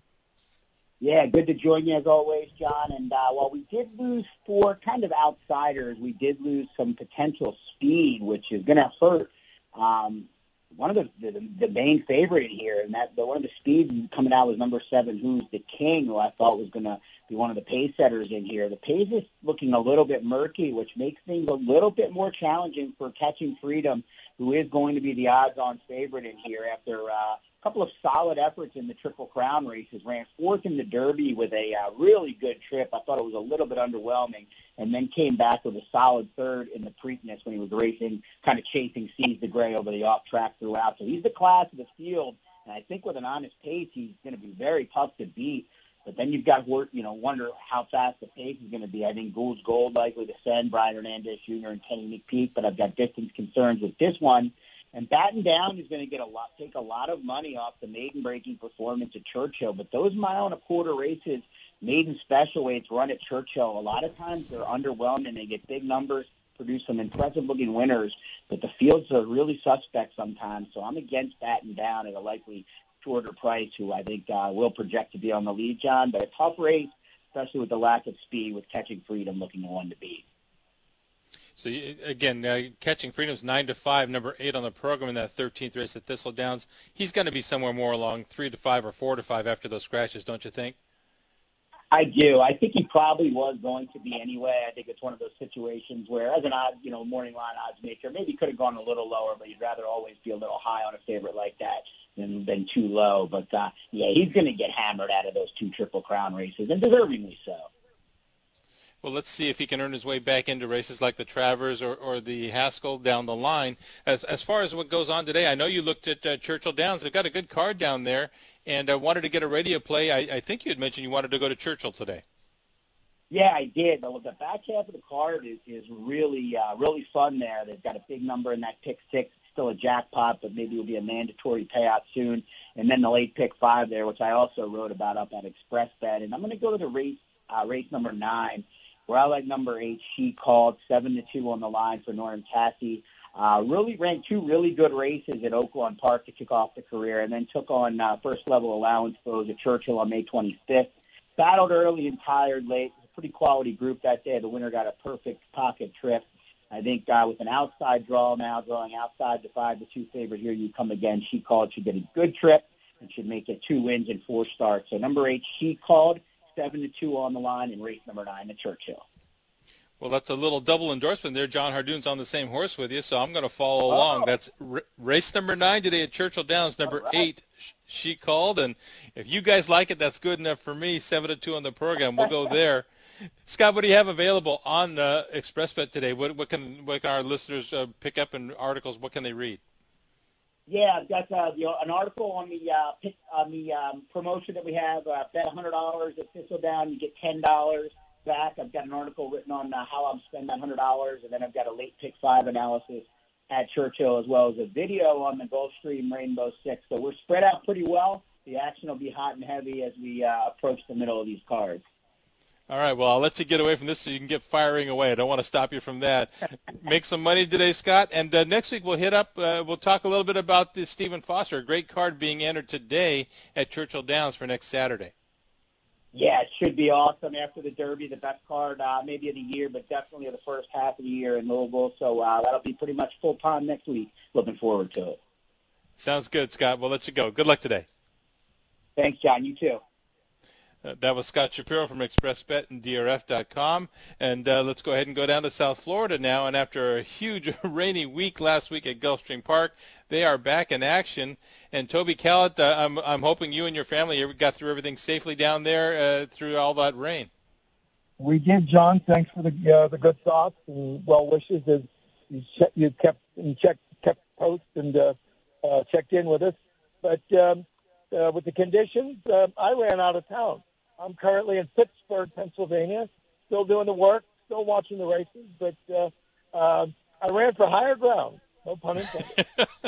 Yeah, good to join you as always, John. And uh, while we did lose four kind of outsiders, we did lose some potential speed, which is going to hurt. Um, one of the, the the main favorite here, and that the, one of the speeds coming out was number seven, Who's the King, who I thought was going to be one of the pace setters in here. The pace is looking a little bit murky, which makes things a little bit more challenging for Catching Freedom, who is going to be the odds-on favorite in here after uh, a couple of solid efforts in the Triple Crown races. Ran fourth in the Derby with a uh, really good trip. I thought it was a little bit underwhelming, and then came back with a solid third in the Preakness when he was racing, kind of chasing Seize the Gray over the off-track throughout. So he's the class of the field, and I think with an honest pace, he's going to be very tough to beat. But then you've got to, you know, wonder how fast the pace is going to be. I think Gould's Gold likely to send Brian Hernandez Junior and Kenny McPeak, but I've got distance concerns with this one. And Batten Down is going to get a lot, take a lot of money off the maiden-breaking performance at Churchill. But those mile-and-a-quarter races, maiden special weights run at Churchill, a lot of times they're underwhelming. They get big numbers, produce some impressive-looking winners, but the fields are really suspect sometimes. So I'm against Batten Down at a likely shorter price, who I think uh, will project to be on the lead, John. But a tough race, especially with the lack of speed, with Catching Freedom looking the one to beat. So, you, again, uh, Catching Freedom's nine to five, number eight on the program in that thirteenth race at Thistledowns. He's going to be somewhere more along three to five or four to five after those scratches, don't you think? I do. I think he probably was going to be anyway. I think it's one of those situations where, as an odd, you know, morning line odds maker, maybe could have gone a little lower, but you'd rather always be a little high on a favorite like that than, than too low. But, uh, yeah, he's going to get hammered out of those two Triple Crown races, and deservingly so. Well, let's see if he can earn his way back into races like the Travers or, or the Haskell down the line. As as far as what goes on today, I know you looked at uh, Churchill Downs. They've got a good card down there, and I uh, wanted to get a radio play. I, I think you had mentioned you wanted to go to Churchill today. Yeah, I did. But the back half of the card is, is really, uh, really fun there. They've got a big number in that pick six. It's still a jackpot, but maybe it'll be a mandatory payout soon. And then the late pick five there, which I also wrote about up at ExpressBet. And I'm going to go to the race, uh, race number nine, where I like number eight, She Called, seven to two on the line for Norton Cassie. Uh, really ran two really good races at Oaklawn Park to kick off the career, and then took on uh, first-level allowance foes at Churchill on May twenty-fifth. Battled early and tired late. It was a pretty quality group that day. The winner got a perfect pocket trip. I think uh, with an outside draw now, drawing outside the five to two favorite here, you come again. She Called should get a good trip and should make it two wins and four starts. So number eight, She Called, seven to two on the line in race number nine at Churchill. Well, that's a little double endorsement there. John Hardoon's on the same horse with you, so I'm going to follow oh. along. That's r- race number nine today at Churchill Downs. Number right. eight, She Called, and if you guys like it, that's good enough for me. Seven to two on the program. We'll go there. Scott, what do you have available on uh, ExpressBet today? What, what can what can our listeners uh, pick up in articles? What can they read? Yeah, I've got uh, the, an article on the uh, pick, on the um, promotion that we have. Uh, bet one hundred dollars at Thistledown, you get ten dollars back. I've got an article written on uh, how I'm spending that one hundred dollars, and then I've got a late pick five analysis at Churchill, as well as a video on the Gulfstream Rainbow Six. So we're spread out pretty well. The action will be hot and heavy as we uh, approach the middle of these cards. All right, well, I'll let you get away from this so you can get firing away. I don't want to stop you from that. Make some money today, Scott. And uh, next week we'll hit up, uh, we'll talk a little bit about the Stephen Foster, a great card being entered today at Churchill Downs for next Saturday. Yeah, it should be awesome after the Derby, the best card uh, maybe of the year, but definitely of the first half of the year in Louisville. So uh, that'll be pretty much full time next week. Looking forward to it. Sounds good, Scott. We'll let you go. Good luck today. Thanks, John. You too. Uh, that was Scott Shapiro from ExpressBet and D R F dot com. And uh, let's go ahead and go down to South Florida now. And after a huge rainy week last week at Gulfstream Park, they are back in action. And Toby Callett, uh, I'm, I'm hoping you and your family got through everything safely down there uh, through all that rain. We did, John. Thanks for the uh, the good thoughts and well wishes. As you, che- you kept and checked, kept post and uh, uh, checked in with us. But um, uh, with the conditions, uh, I ran out of town. I'm currently in Pittsburgh, Pennsylvania, still doing the work, still watching the races, but uh, uh, I ran for higher ground. No pun intended.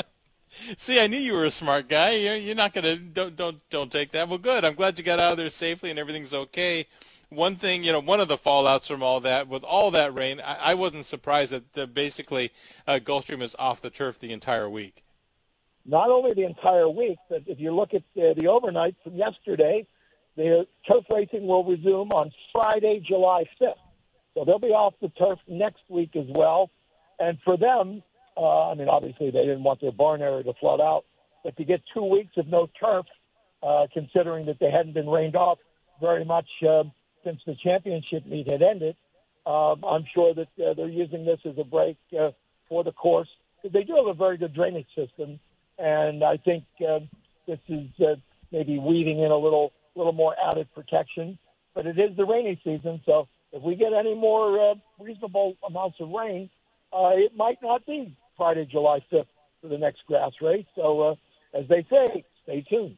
See, I knew you were a smart guy. You're, you're not gonna don't don't don't take that. Well, good. I'm glad you got out of there safely and everything's okay. One thing, you know, one of the fallouts from all that, with all that rain, I, I wasn't surprised that uh, basically uh, Gulfstream is off the turf the entire week. Not only the entire week, but if you look at uh, the overnight from yesterday, the turf racing will resume on Friday, July fifth. So they'll be off the turf next week as well. And for them, uh, I mean, obviously they didn't want their barn area to flood out, but to get two weeks of no turf, uh, considering that they hadn't been rained off very much uh, since the championship meet had ended, um, I'm sure that uh, they're using this as a break uh, for the course. They do have a very good drainage system, and I think uh, this is uh, maybe weaving in a little little more added protection, but it is the rainy season, so if we get any more uh, reasonable amounts of rain, uh, it might not be Friday, July fifth for the next grass race. So, uh, as they say, stay tuned.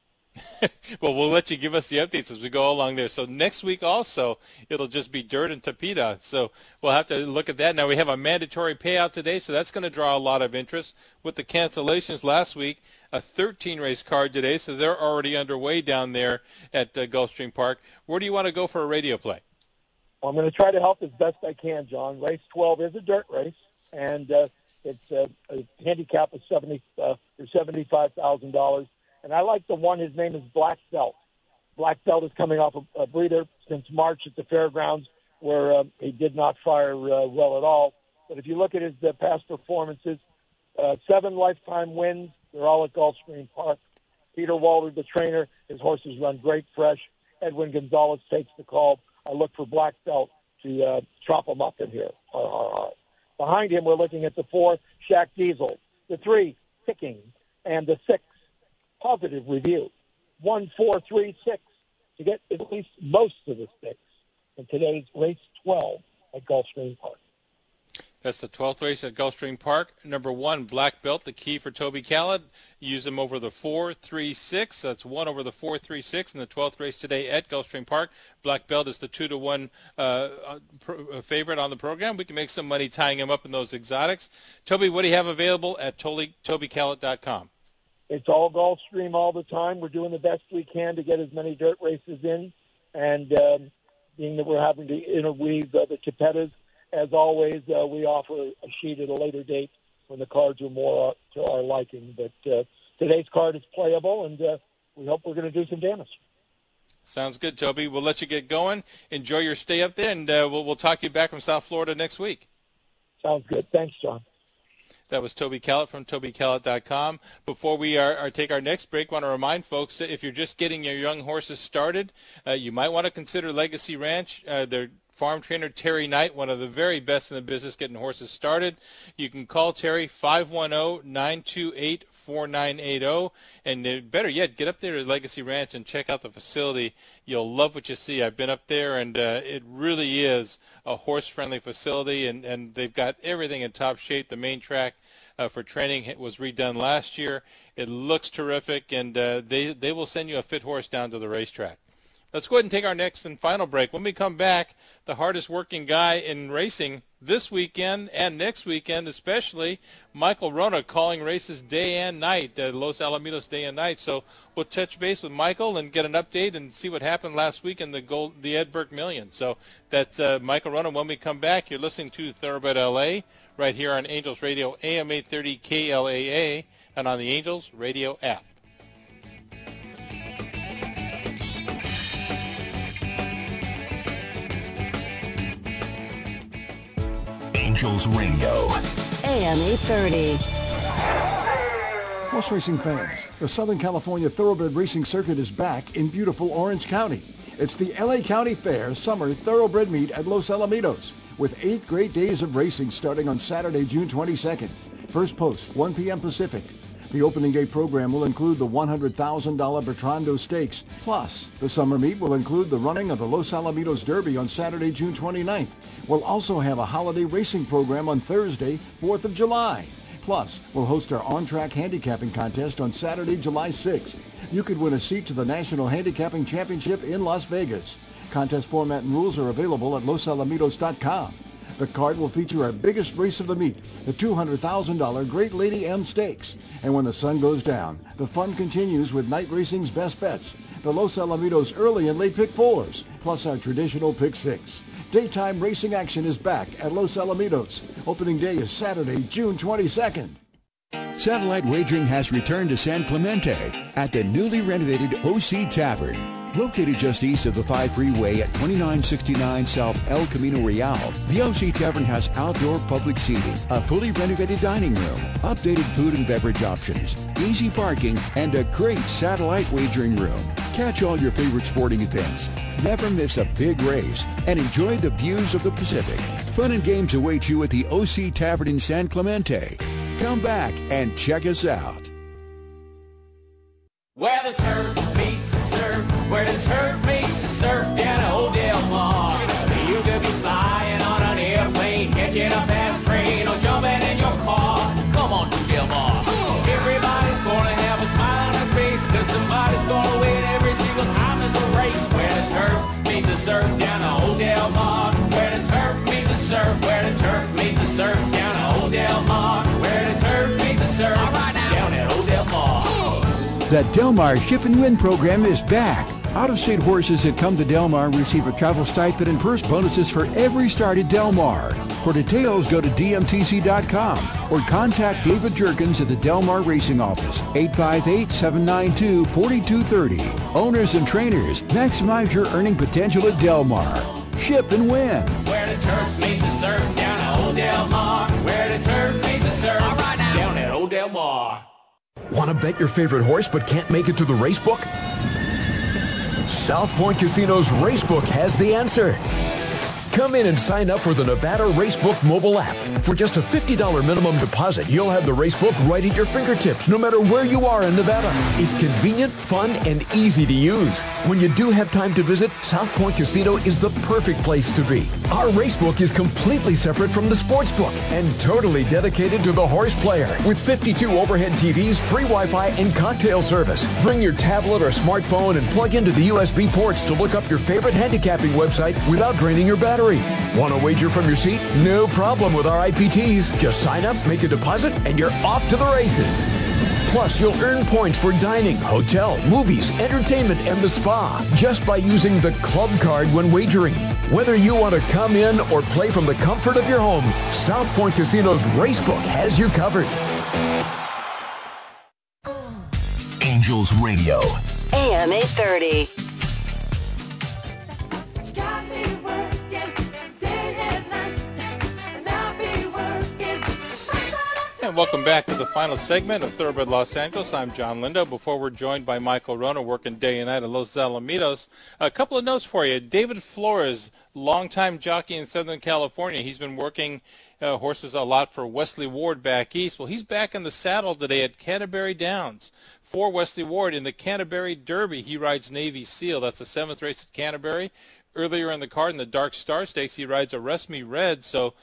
Well, we'll let you give us the updates as we go along there. So next week also, it'll just be dirt and Tapeta. So we'll have to look at that. Now we have a mandatory payout today, so that's going to draw a lot of interest. With the cancellations last week, a thirteen race card today, so they're already underway down there at uh, Gulfstream Park. Where do you want to go for a radio play? Well, I'm going to try to help as best I can, John. Race twelve is a dirt race, and uh, it's uh, a handicap of seventy uh, or seventy-five thousand dollars. And I like the one. His name is Black Belt. Black Belt is coming off a, a breather since March at the fairgrounds, where uh, he did not fire uh, well at all. But if you look at his uh, past performances, uh, seven lifetime wins. They're all at Gulfstream Park. Peter Walter, the trainer, his horses run great fresh. Edwin Gonzalez takes the call. I look for Black Belt to uh, chop him up in here. R R R. Behind him, we're looking at the four, Shaq Diesel. The three, Picking. And the six, Positive Review. One, four, three, six to get at least most of the six in today's race twelve at Gulfstream Park. That's the twelfth race at Gulfstream Park. Number one, Black Belt, the key for Toby Callett. Use them over the four, three, six. That's one over the four, three, six in the twelfth race today at Gulfstream Park. Black Belt is the two to one uh, pro- favorite on the program. We can make some money tying him up in those exotics. Toby, what do you have available at Toby Callett dot com? It's all Gulfstream all the time. We're doing the best we can to get as many dirt races in, and um, being that we're having to interweave uh, the Capetas. As always, uh, we offer a sheet at a later date when the cards are more uh, to our liking. But uh, today's card is playable, and uh, we hope we're going to do some damage. Sounds good, Toby. We'll let you get going. Enjoy your stay up there, and uh, we'll, we'll talk to you back from South Florida next week. Sounds good. Thanks, John. That was Toby Callett from Toby Callett dot com. Before we are, are take our next break, I want to remind folks that if you're just getting your young horses started, uh, you might want to consider Legacy Ranch. Uh, they're farm trainer Terry Knight, one of the very best in the business getting horses started. You can call Terry, five one zero, nine two eight, four nine eight zero, and better yet, get up there to Legacy Ranch and check out the facility. You'll love what you see. I've been up there, and uh, it really is a horse-friendly facility, and, and they've got everything in top shape, the main track. uh, for training. It was redone last year. It looks terrific, and uh, they, they will send you a fit horse down to the racetrack. Let's go ahead and take our next and final break. When we come back, the hardest working guy in racing this weekend and next weekend especially, Michael Wrona, calling races day and night, uh, Los Alamitos day and night. So we'll touch base with Michael and get an update and see what happened last week in the gold, the Ed Burke Million. So that's uh, Michael Wrona. When we come back, you're listening to Thoroughbred L A right here on Angels Radio, A M eight thirty K L A A, and on the Angels Radio app. Angels Radio. A M eight thirty. Horse racing fans, the Southern California Thoroughbred Racing Circuit is back in beautiful Orange County. It's the L A County Fair Summer Thoroughbred Meet at Los Alamitos, with eight great days of racing starting on Saturday, June twenty-second. First post, one p.m. Pacific. The opening day program will include the one hundred thousand dollars Bertrando Stakes. Plus, the summer meet will include the running of the Los Alamitos Derby on Saturday, June twenty-ninth. We'll also have a holiday racing program on Thursday, fourth of July. Plus, we'll host our on-track handicapping contest on Saturday, July sixth. You could win a seat to the National Handicapping Championship in Las Vegas. Contest format and rules are available at los alamitos dot com. The card will feature our biggest race of the meet, the two hundred thousand dollars Great Lady M Stakes. And when the sun goes down, the fun continues with night racing's best bets, the Los Alamitos early and late pick fours, plus our traditional pick six. Daytime racing action is back at Los Alamitos. Opening day is Saturday, June twenty-second. Satellite wagering has returned to San Clemente at the newly renovated O C Tavern. Located just east of the five freeway at twenty-nine sixty-nine South El Camino Real, the O C Tavern has outdoor public seating, a fully renovated dining room, updated food and beverage options, easy parking, and a great satellite wagering room. Catch all your favorite sporting events, never miss a big race, and enjoy the views of the Pacific. Fun and games await you at the O C Tavern in San Clemente. Come back and check us out. Where the turf meets the surf, where the turf meets the surf down at Old Del Mar. You could be flying on an airplane, catching a fast train, or jumping in your car. Come on to Del Mar. Everybody's gonna have a smile on their face, cause somebody's gonna win every single time there's a race. Where the turf meets the surf down at Old Del Mar. Where the turf meets the surf, where the turf meets the surf down at Old Del Mar. Where the turf meets the surf down at Old Del Mar. The Del Mar Ship and Win program is back. Out-of-state horses that come to Del Mar receive a travel stipend and purse bonuses for every start at Del Mar. For details, go to D M T C dot com or contact David Jerkins at the Del Mar Racing Office, eight five eight, seven nine two, four two three zero. Owners and trainers, maximize your earning potential at Del Mar. Ship and win. Where the turf meets the surf down at Old Del Mar. Where the turf meets the surf down at Old Del Mar. Want to bet your favorite horse but can't make it to the racebook? South Point Casino's Racebook has the answer. Come in and sign up for the Nevada Racebook mobile app. For just a fifty dollars minimum deposit, you'll have the Racebook right at your fingertips, no matter where you are in Nevada. It's convenient, fun, and easy to use. When you do have time to visit, South Point Casino is the perfect place to be. Our Racebook is completely separate from the Sportsbook and totally dedicated to the horse player. With fifty-two overhead T Vs, free Wi-Fi, and cocktail service. Bring your tablet or smartphone and plug into the U S B ports to look up your favorite handicapping website without draining your battery. Want to wager from your seat? No problem with our I P Ts. Just sign up, make a deposit, and you're off to the races. Plus, you'll earn points for dining, hotel, movies, entertainment, and the spa just by using the club card when wagering. Whether you want to come in or play from the comfort of your home, South Point Casino's Racebook has you covered. Angels Radio. A M eight thirty. And welcome back to the final segment of Thoroughbred Los Angeles. I'm John Lindo. Before we're joined by Michael Wrona, working day and night at Los Alamitos, a couple of notes for you. David Flores, longtime jockey in Southern California. He's been working uh, horses a lot for Wesley Ward back east. Well, he's back in the saddle today at Canterbury Downs for Wesley Ward in the Canterbury Derby. He rides Navy Seal. That's the seventh race at Canterbury. Earlier in the card in the Dark Star Stakes, he rides Arrest Me Red. So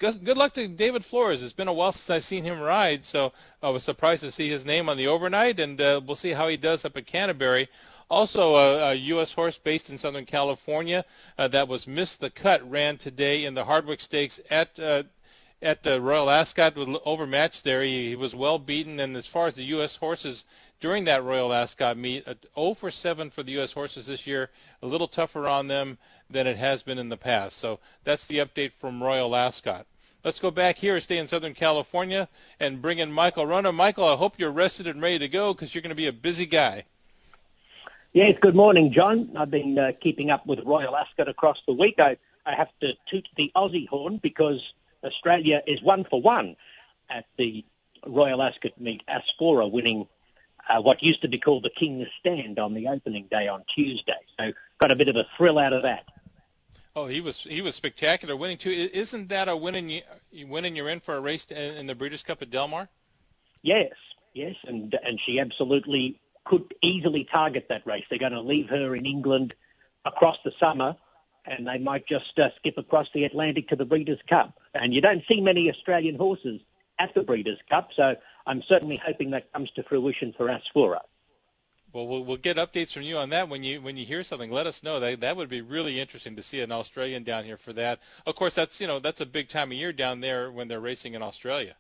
good, good luck to David Flores. It's been a while since I've seen him ride, so I was surprised to see his name on the overnight, and uh, we'll see how he does up at Canterbury. Also, a, a U S horse based in Southern California uh, that was Miss the Cut ran today in the Hardwick Stakes at uh, at the Royal Ascot, with overmatched there. He, he was well beaten, and as far as the U S horses during that Royal Ascot meet, uh, oh for seven for the U S horses this year, a little tougher on them than it has been in the past. So that's the update from Royal Ascot. Let's go back here, stay in Southern California, and bring in Michael Wrona. Michael, I hope you're rested and ready to go, because you're going to be a busy guy. Yes, good morning, John. I've been uh, keeping up with Royal Ascot across the week. I, I have to toot the Aussie horn because Australia is one for one at the Royal Ascot meet. Asfoora winning uh, what used to be called the King's Stand on the opening day on Tuesday. So got a bit of a thrill out of that. Oh, he was he was spectacular, winning too. Isn't that a win and you win and you're in for a race in, in the Breeders' Cup at Del Mar? Yes, yes, and and she absolutely could easily target that race. They're going to leave her in England across the summer, and they might just uh, skip across the Atlantic to the Breeders' Cup. And you don't see many Australian horses at the Breeders' Cup, so I'm certainly hoping that comes to fruition for Asfoora. Well, we'll we'll get updates from you on that when you when you hear something. Let us know. That that would be really interesting to see an Australian down here for that. Of course, that's you know that's a big time of year down there when they're racing in Australia.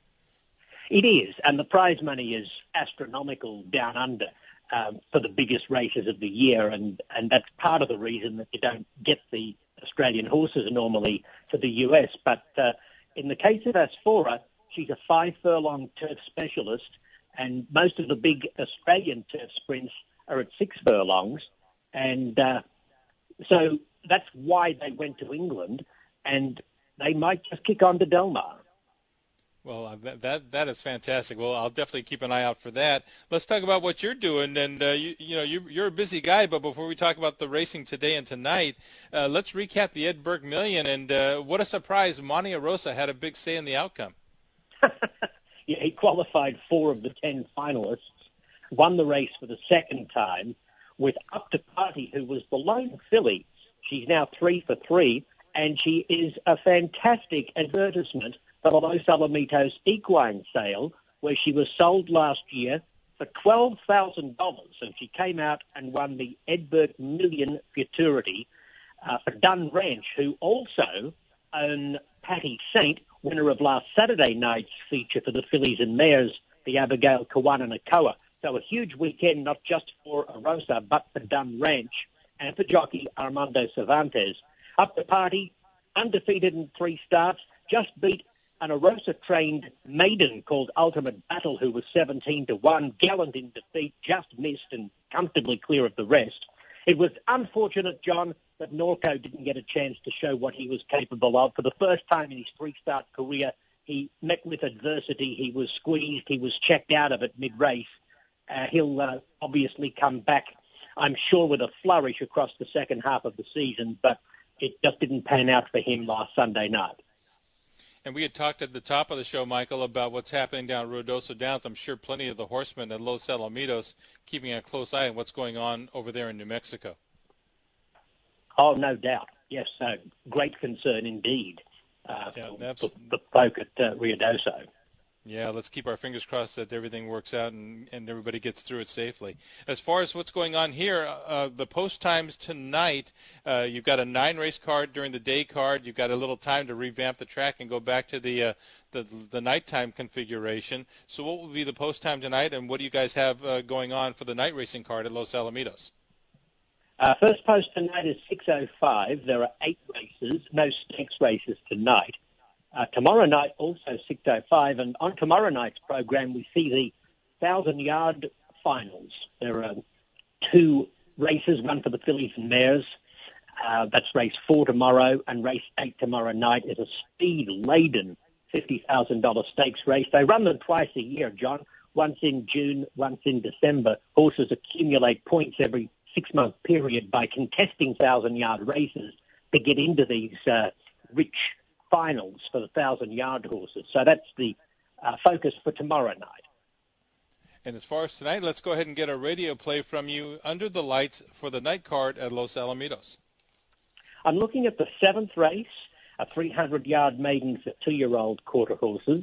It is, and the prize money is astronomical down under um, for the biggest races of the year, and, and that's part of the reason that you don't get the Australian horses normally to the U S. But uh, in the case of Asfoora, she's a five-furlong turf specialist, and most of the big Australian turf sprints are at six furlongs, and uh, so that's why they went to England, and they might just kick on to Del Mar. Well, that, that that is fantastic. Well, I'll definitely keep an eye out for that. Let's talk about what you're doing. And, uh, you, you know, you, you're a busy guy, but before we talk about the racing today and tonight, uh, let's recap the Ed Burke Million. And uh, what a surprise, Monte Rosa had a big say in the outcome. Yeah, he qualified four of the ten finalists, won the race for the second time with Up to Party, who was the lone filly. She's now three for three, and she is a fantastic advertisement for the Los Alamitos equine sale, where she was sold last year for twelve thousand dollars, and she came out and won the Ed Burke Million Futurity uh, for Dunn Ranch, who also own Patty Saint, winner of last Saturday night's feature for the fillies and mares, the Abigail Kawananakoa. So a huge weekend, not just for Rosa, but for Dunn Ranch and for jockey Armando Cervantes. Up to Party, undefeated in three starts, just beat an Arosa-trained maiden called Ultimate Battle, who was seventeen to one, gallant in defeat, just missed and comfortably clear of the rest. It was unfortunate, John, that Norco didn't get a chance to show what he was capable of. For the first time in his three-start career, he met with adversity. He was squeezed. He was checked out of it mid-race. Uh, he'll uh, obviously come back, I'm sure, with a flourish across the second half of the season, but it just didn't pan out for him last Sunday night. And we had talked at the top of the show, Michael, about what's happening down Ruidoso Downs. I'm sure plenty of the horsemen at Los Alamitos keeping a close eye on what's going on over there in New Mexico. Oh, no doubt. Yes, uh, great concern indeed uh, yeah, for the folk at uh, Ruidoso. Yeah, let's keep our fingers crossed that everything works out and, and everybody gets through it safely. As far as what's going on here, uh, the post times tonight, uh, you've got a nine-race card during the day card. You've got a little time to revamp the track and go back to the uh, the, the nighttime configuration. So what will be the post time tonight, and what do you guys have uh, going on for the night racing card at Los Alamitos? Uh, first post tonight is six oh five. There are eight races, no stakes races tonight. Uh, tomorrow night also six oh five, and on tomorrow night's program we see the thousand-yard finals. There are two races, one for the fillies and mares. Uh, that's race four tomorrow, and race eight tomorrow night is a speed-laden fifty thousand dollars stakes race. They run them twice a year, John, once in June, once in December. Horses accumulate points every six-month period by contesting thousand-yard races to get into these uh, rich finals for the thousand-yard horses. So that's the uh, focus for tomorrow night. And as far as tonight, let's go ahead and get a radio play from you under the lights for the night card at Los Alamitos. I'm looking at the seventh race. a three hundred yard maiden for two-year-old quarter horses.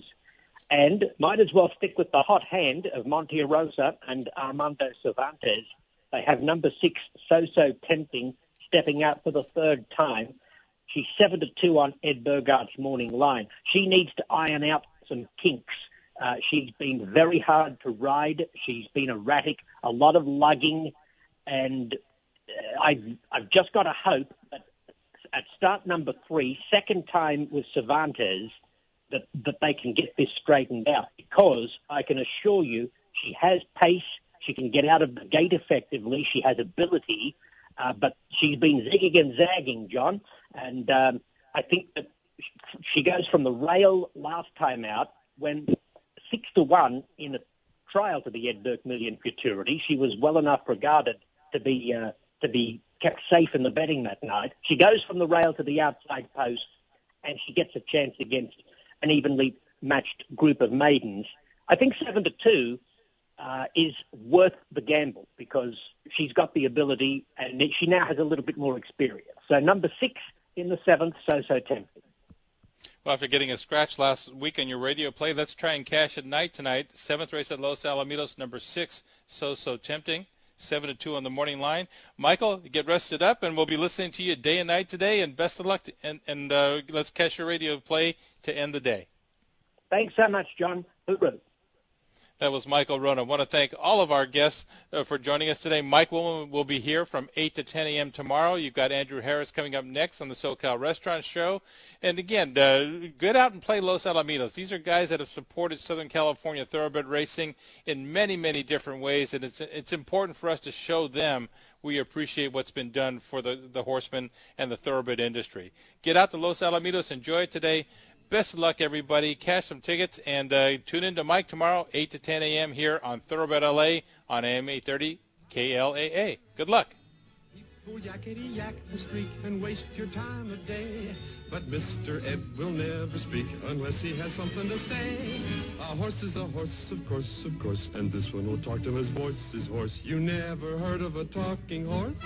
And might as well stick with the hot hand of Monte Rosa and Armando Cervantes. They have number six, So So Tempting, stepping out for the third time. She's seven to two on Ed Burgardt's morning line. She needs to iron out some kinks. Uh, she's been very hard to ride. She's been erratic, a lot of lugging, and uh, I've, I've just got to hope that at start number three, second time with Cervantes, that, that they can get this straightened out, because I can assure you she has pace, she can get out of the gate effectively, she has ability, uh, but she's been zigging and zagging, John, and um, I think that she goes from the rail last time out when six to one in a trial to the Ed Burke Million Futurity. She was well enough regarded to be uh, to be kept safe in the betting that night. She goes from the rail to the outside post, and she gets a chance against an evenly matched group of maidens. I think seven to two uh, is worth the gamble because she's got the ability, and she now has a little bit more experience. So number six in the seventh, So So Tempting. Well, after getting a scratch last week on your radio play, let's try and cash at night tonight. Seventh race at Los Alamitos, number six, So So Tempting, seven to two on the morning line. Michael, get rested up, and we'll be listening to you day and night today. And best of luck, to, and and uh, let's cash your radio play to end the day. Thanks so much, John. Hooroo. That was Michael Wrona. I want to thank all of our guests uh, for joining us today. Mike Willman will be here from eight to ten a.m. tomorrow. You've got Andrew Harris coming up next on the SoCal Restaurant Show. And again, uh, get out and play Los Alamitos. These are guys that have supported Southern California thoroughbred racing in many, many different ways, and it's it's important for us to show them we appreciate what's been done for the, the horsemen and the thoroughbred industry. Get out to Los Alamitos. Enjoy it today. Best of luck, everybody. Cash some tickets, and uh, tune in to Mike tomorrow, eight to ten a.m. here on Thoroughbred L A on A M eight thirty K L A A. Good luck. People yakety yak and streak and waste your time a day. But Mister Ed will never speak unless he has something to say. A horse is a horse, of course, of course, and this one will talk till his voice is hoarse. You never heard of a talking horse?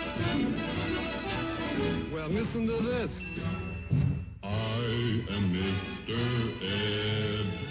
Well, listen to this. I am Mister Ed.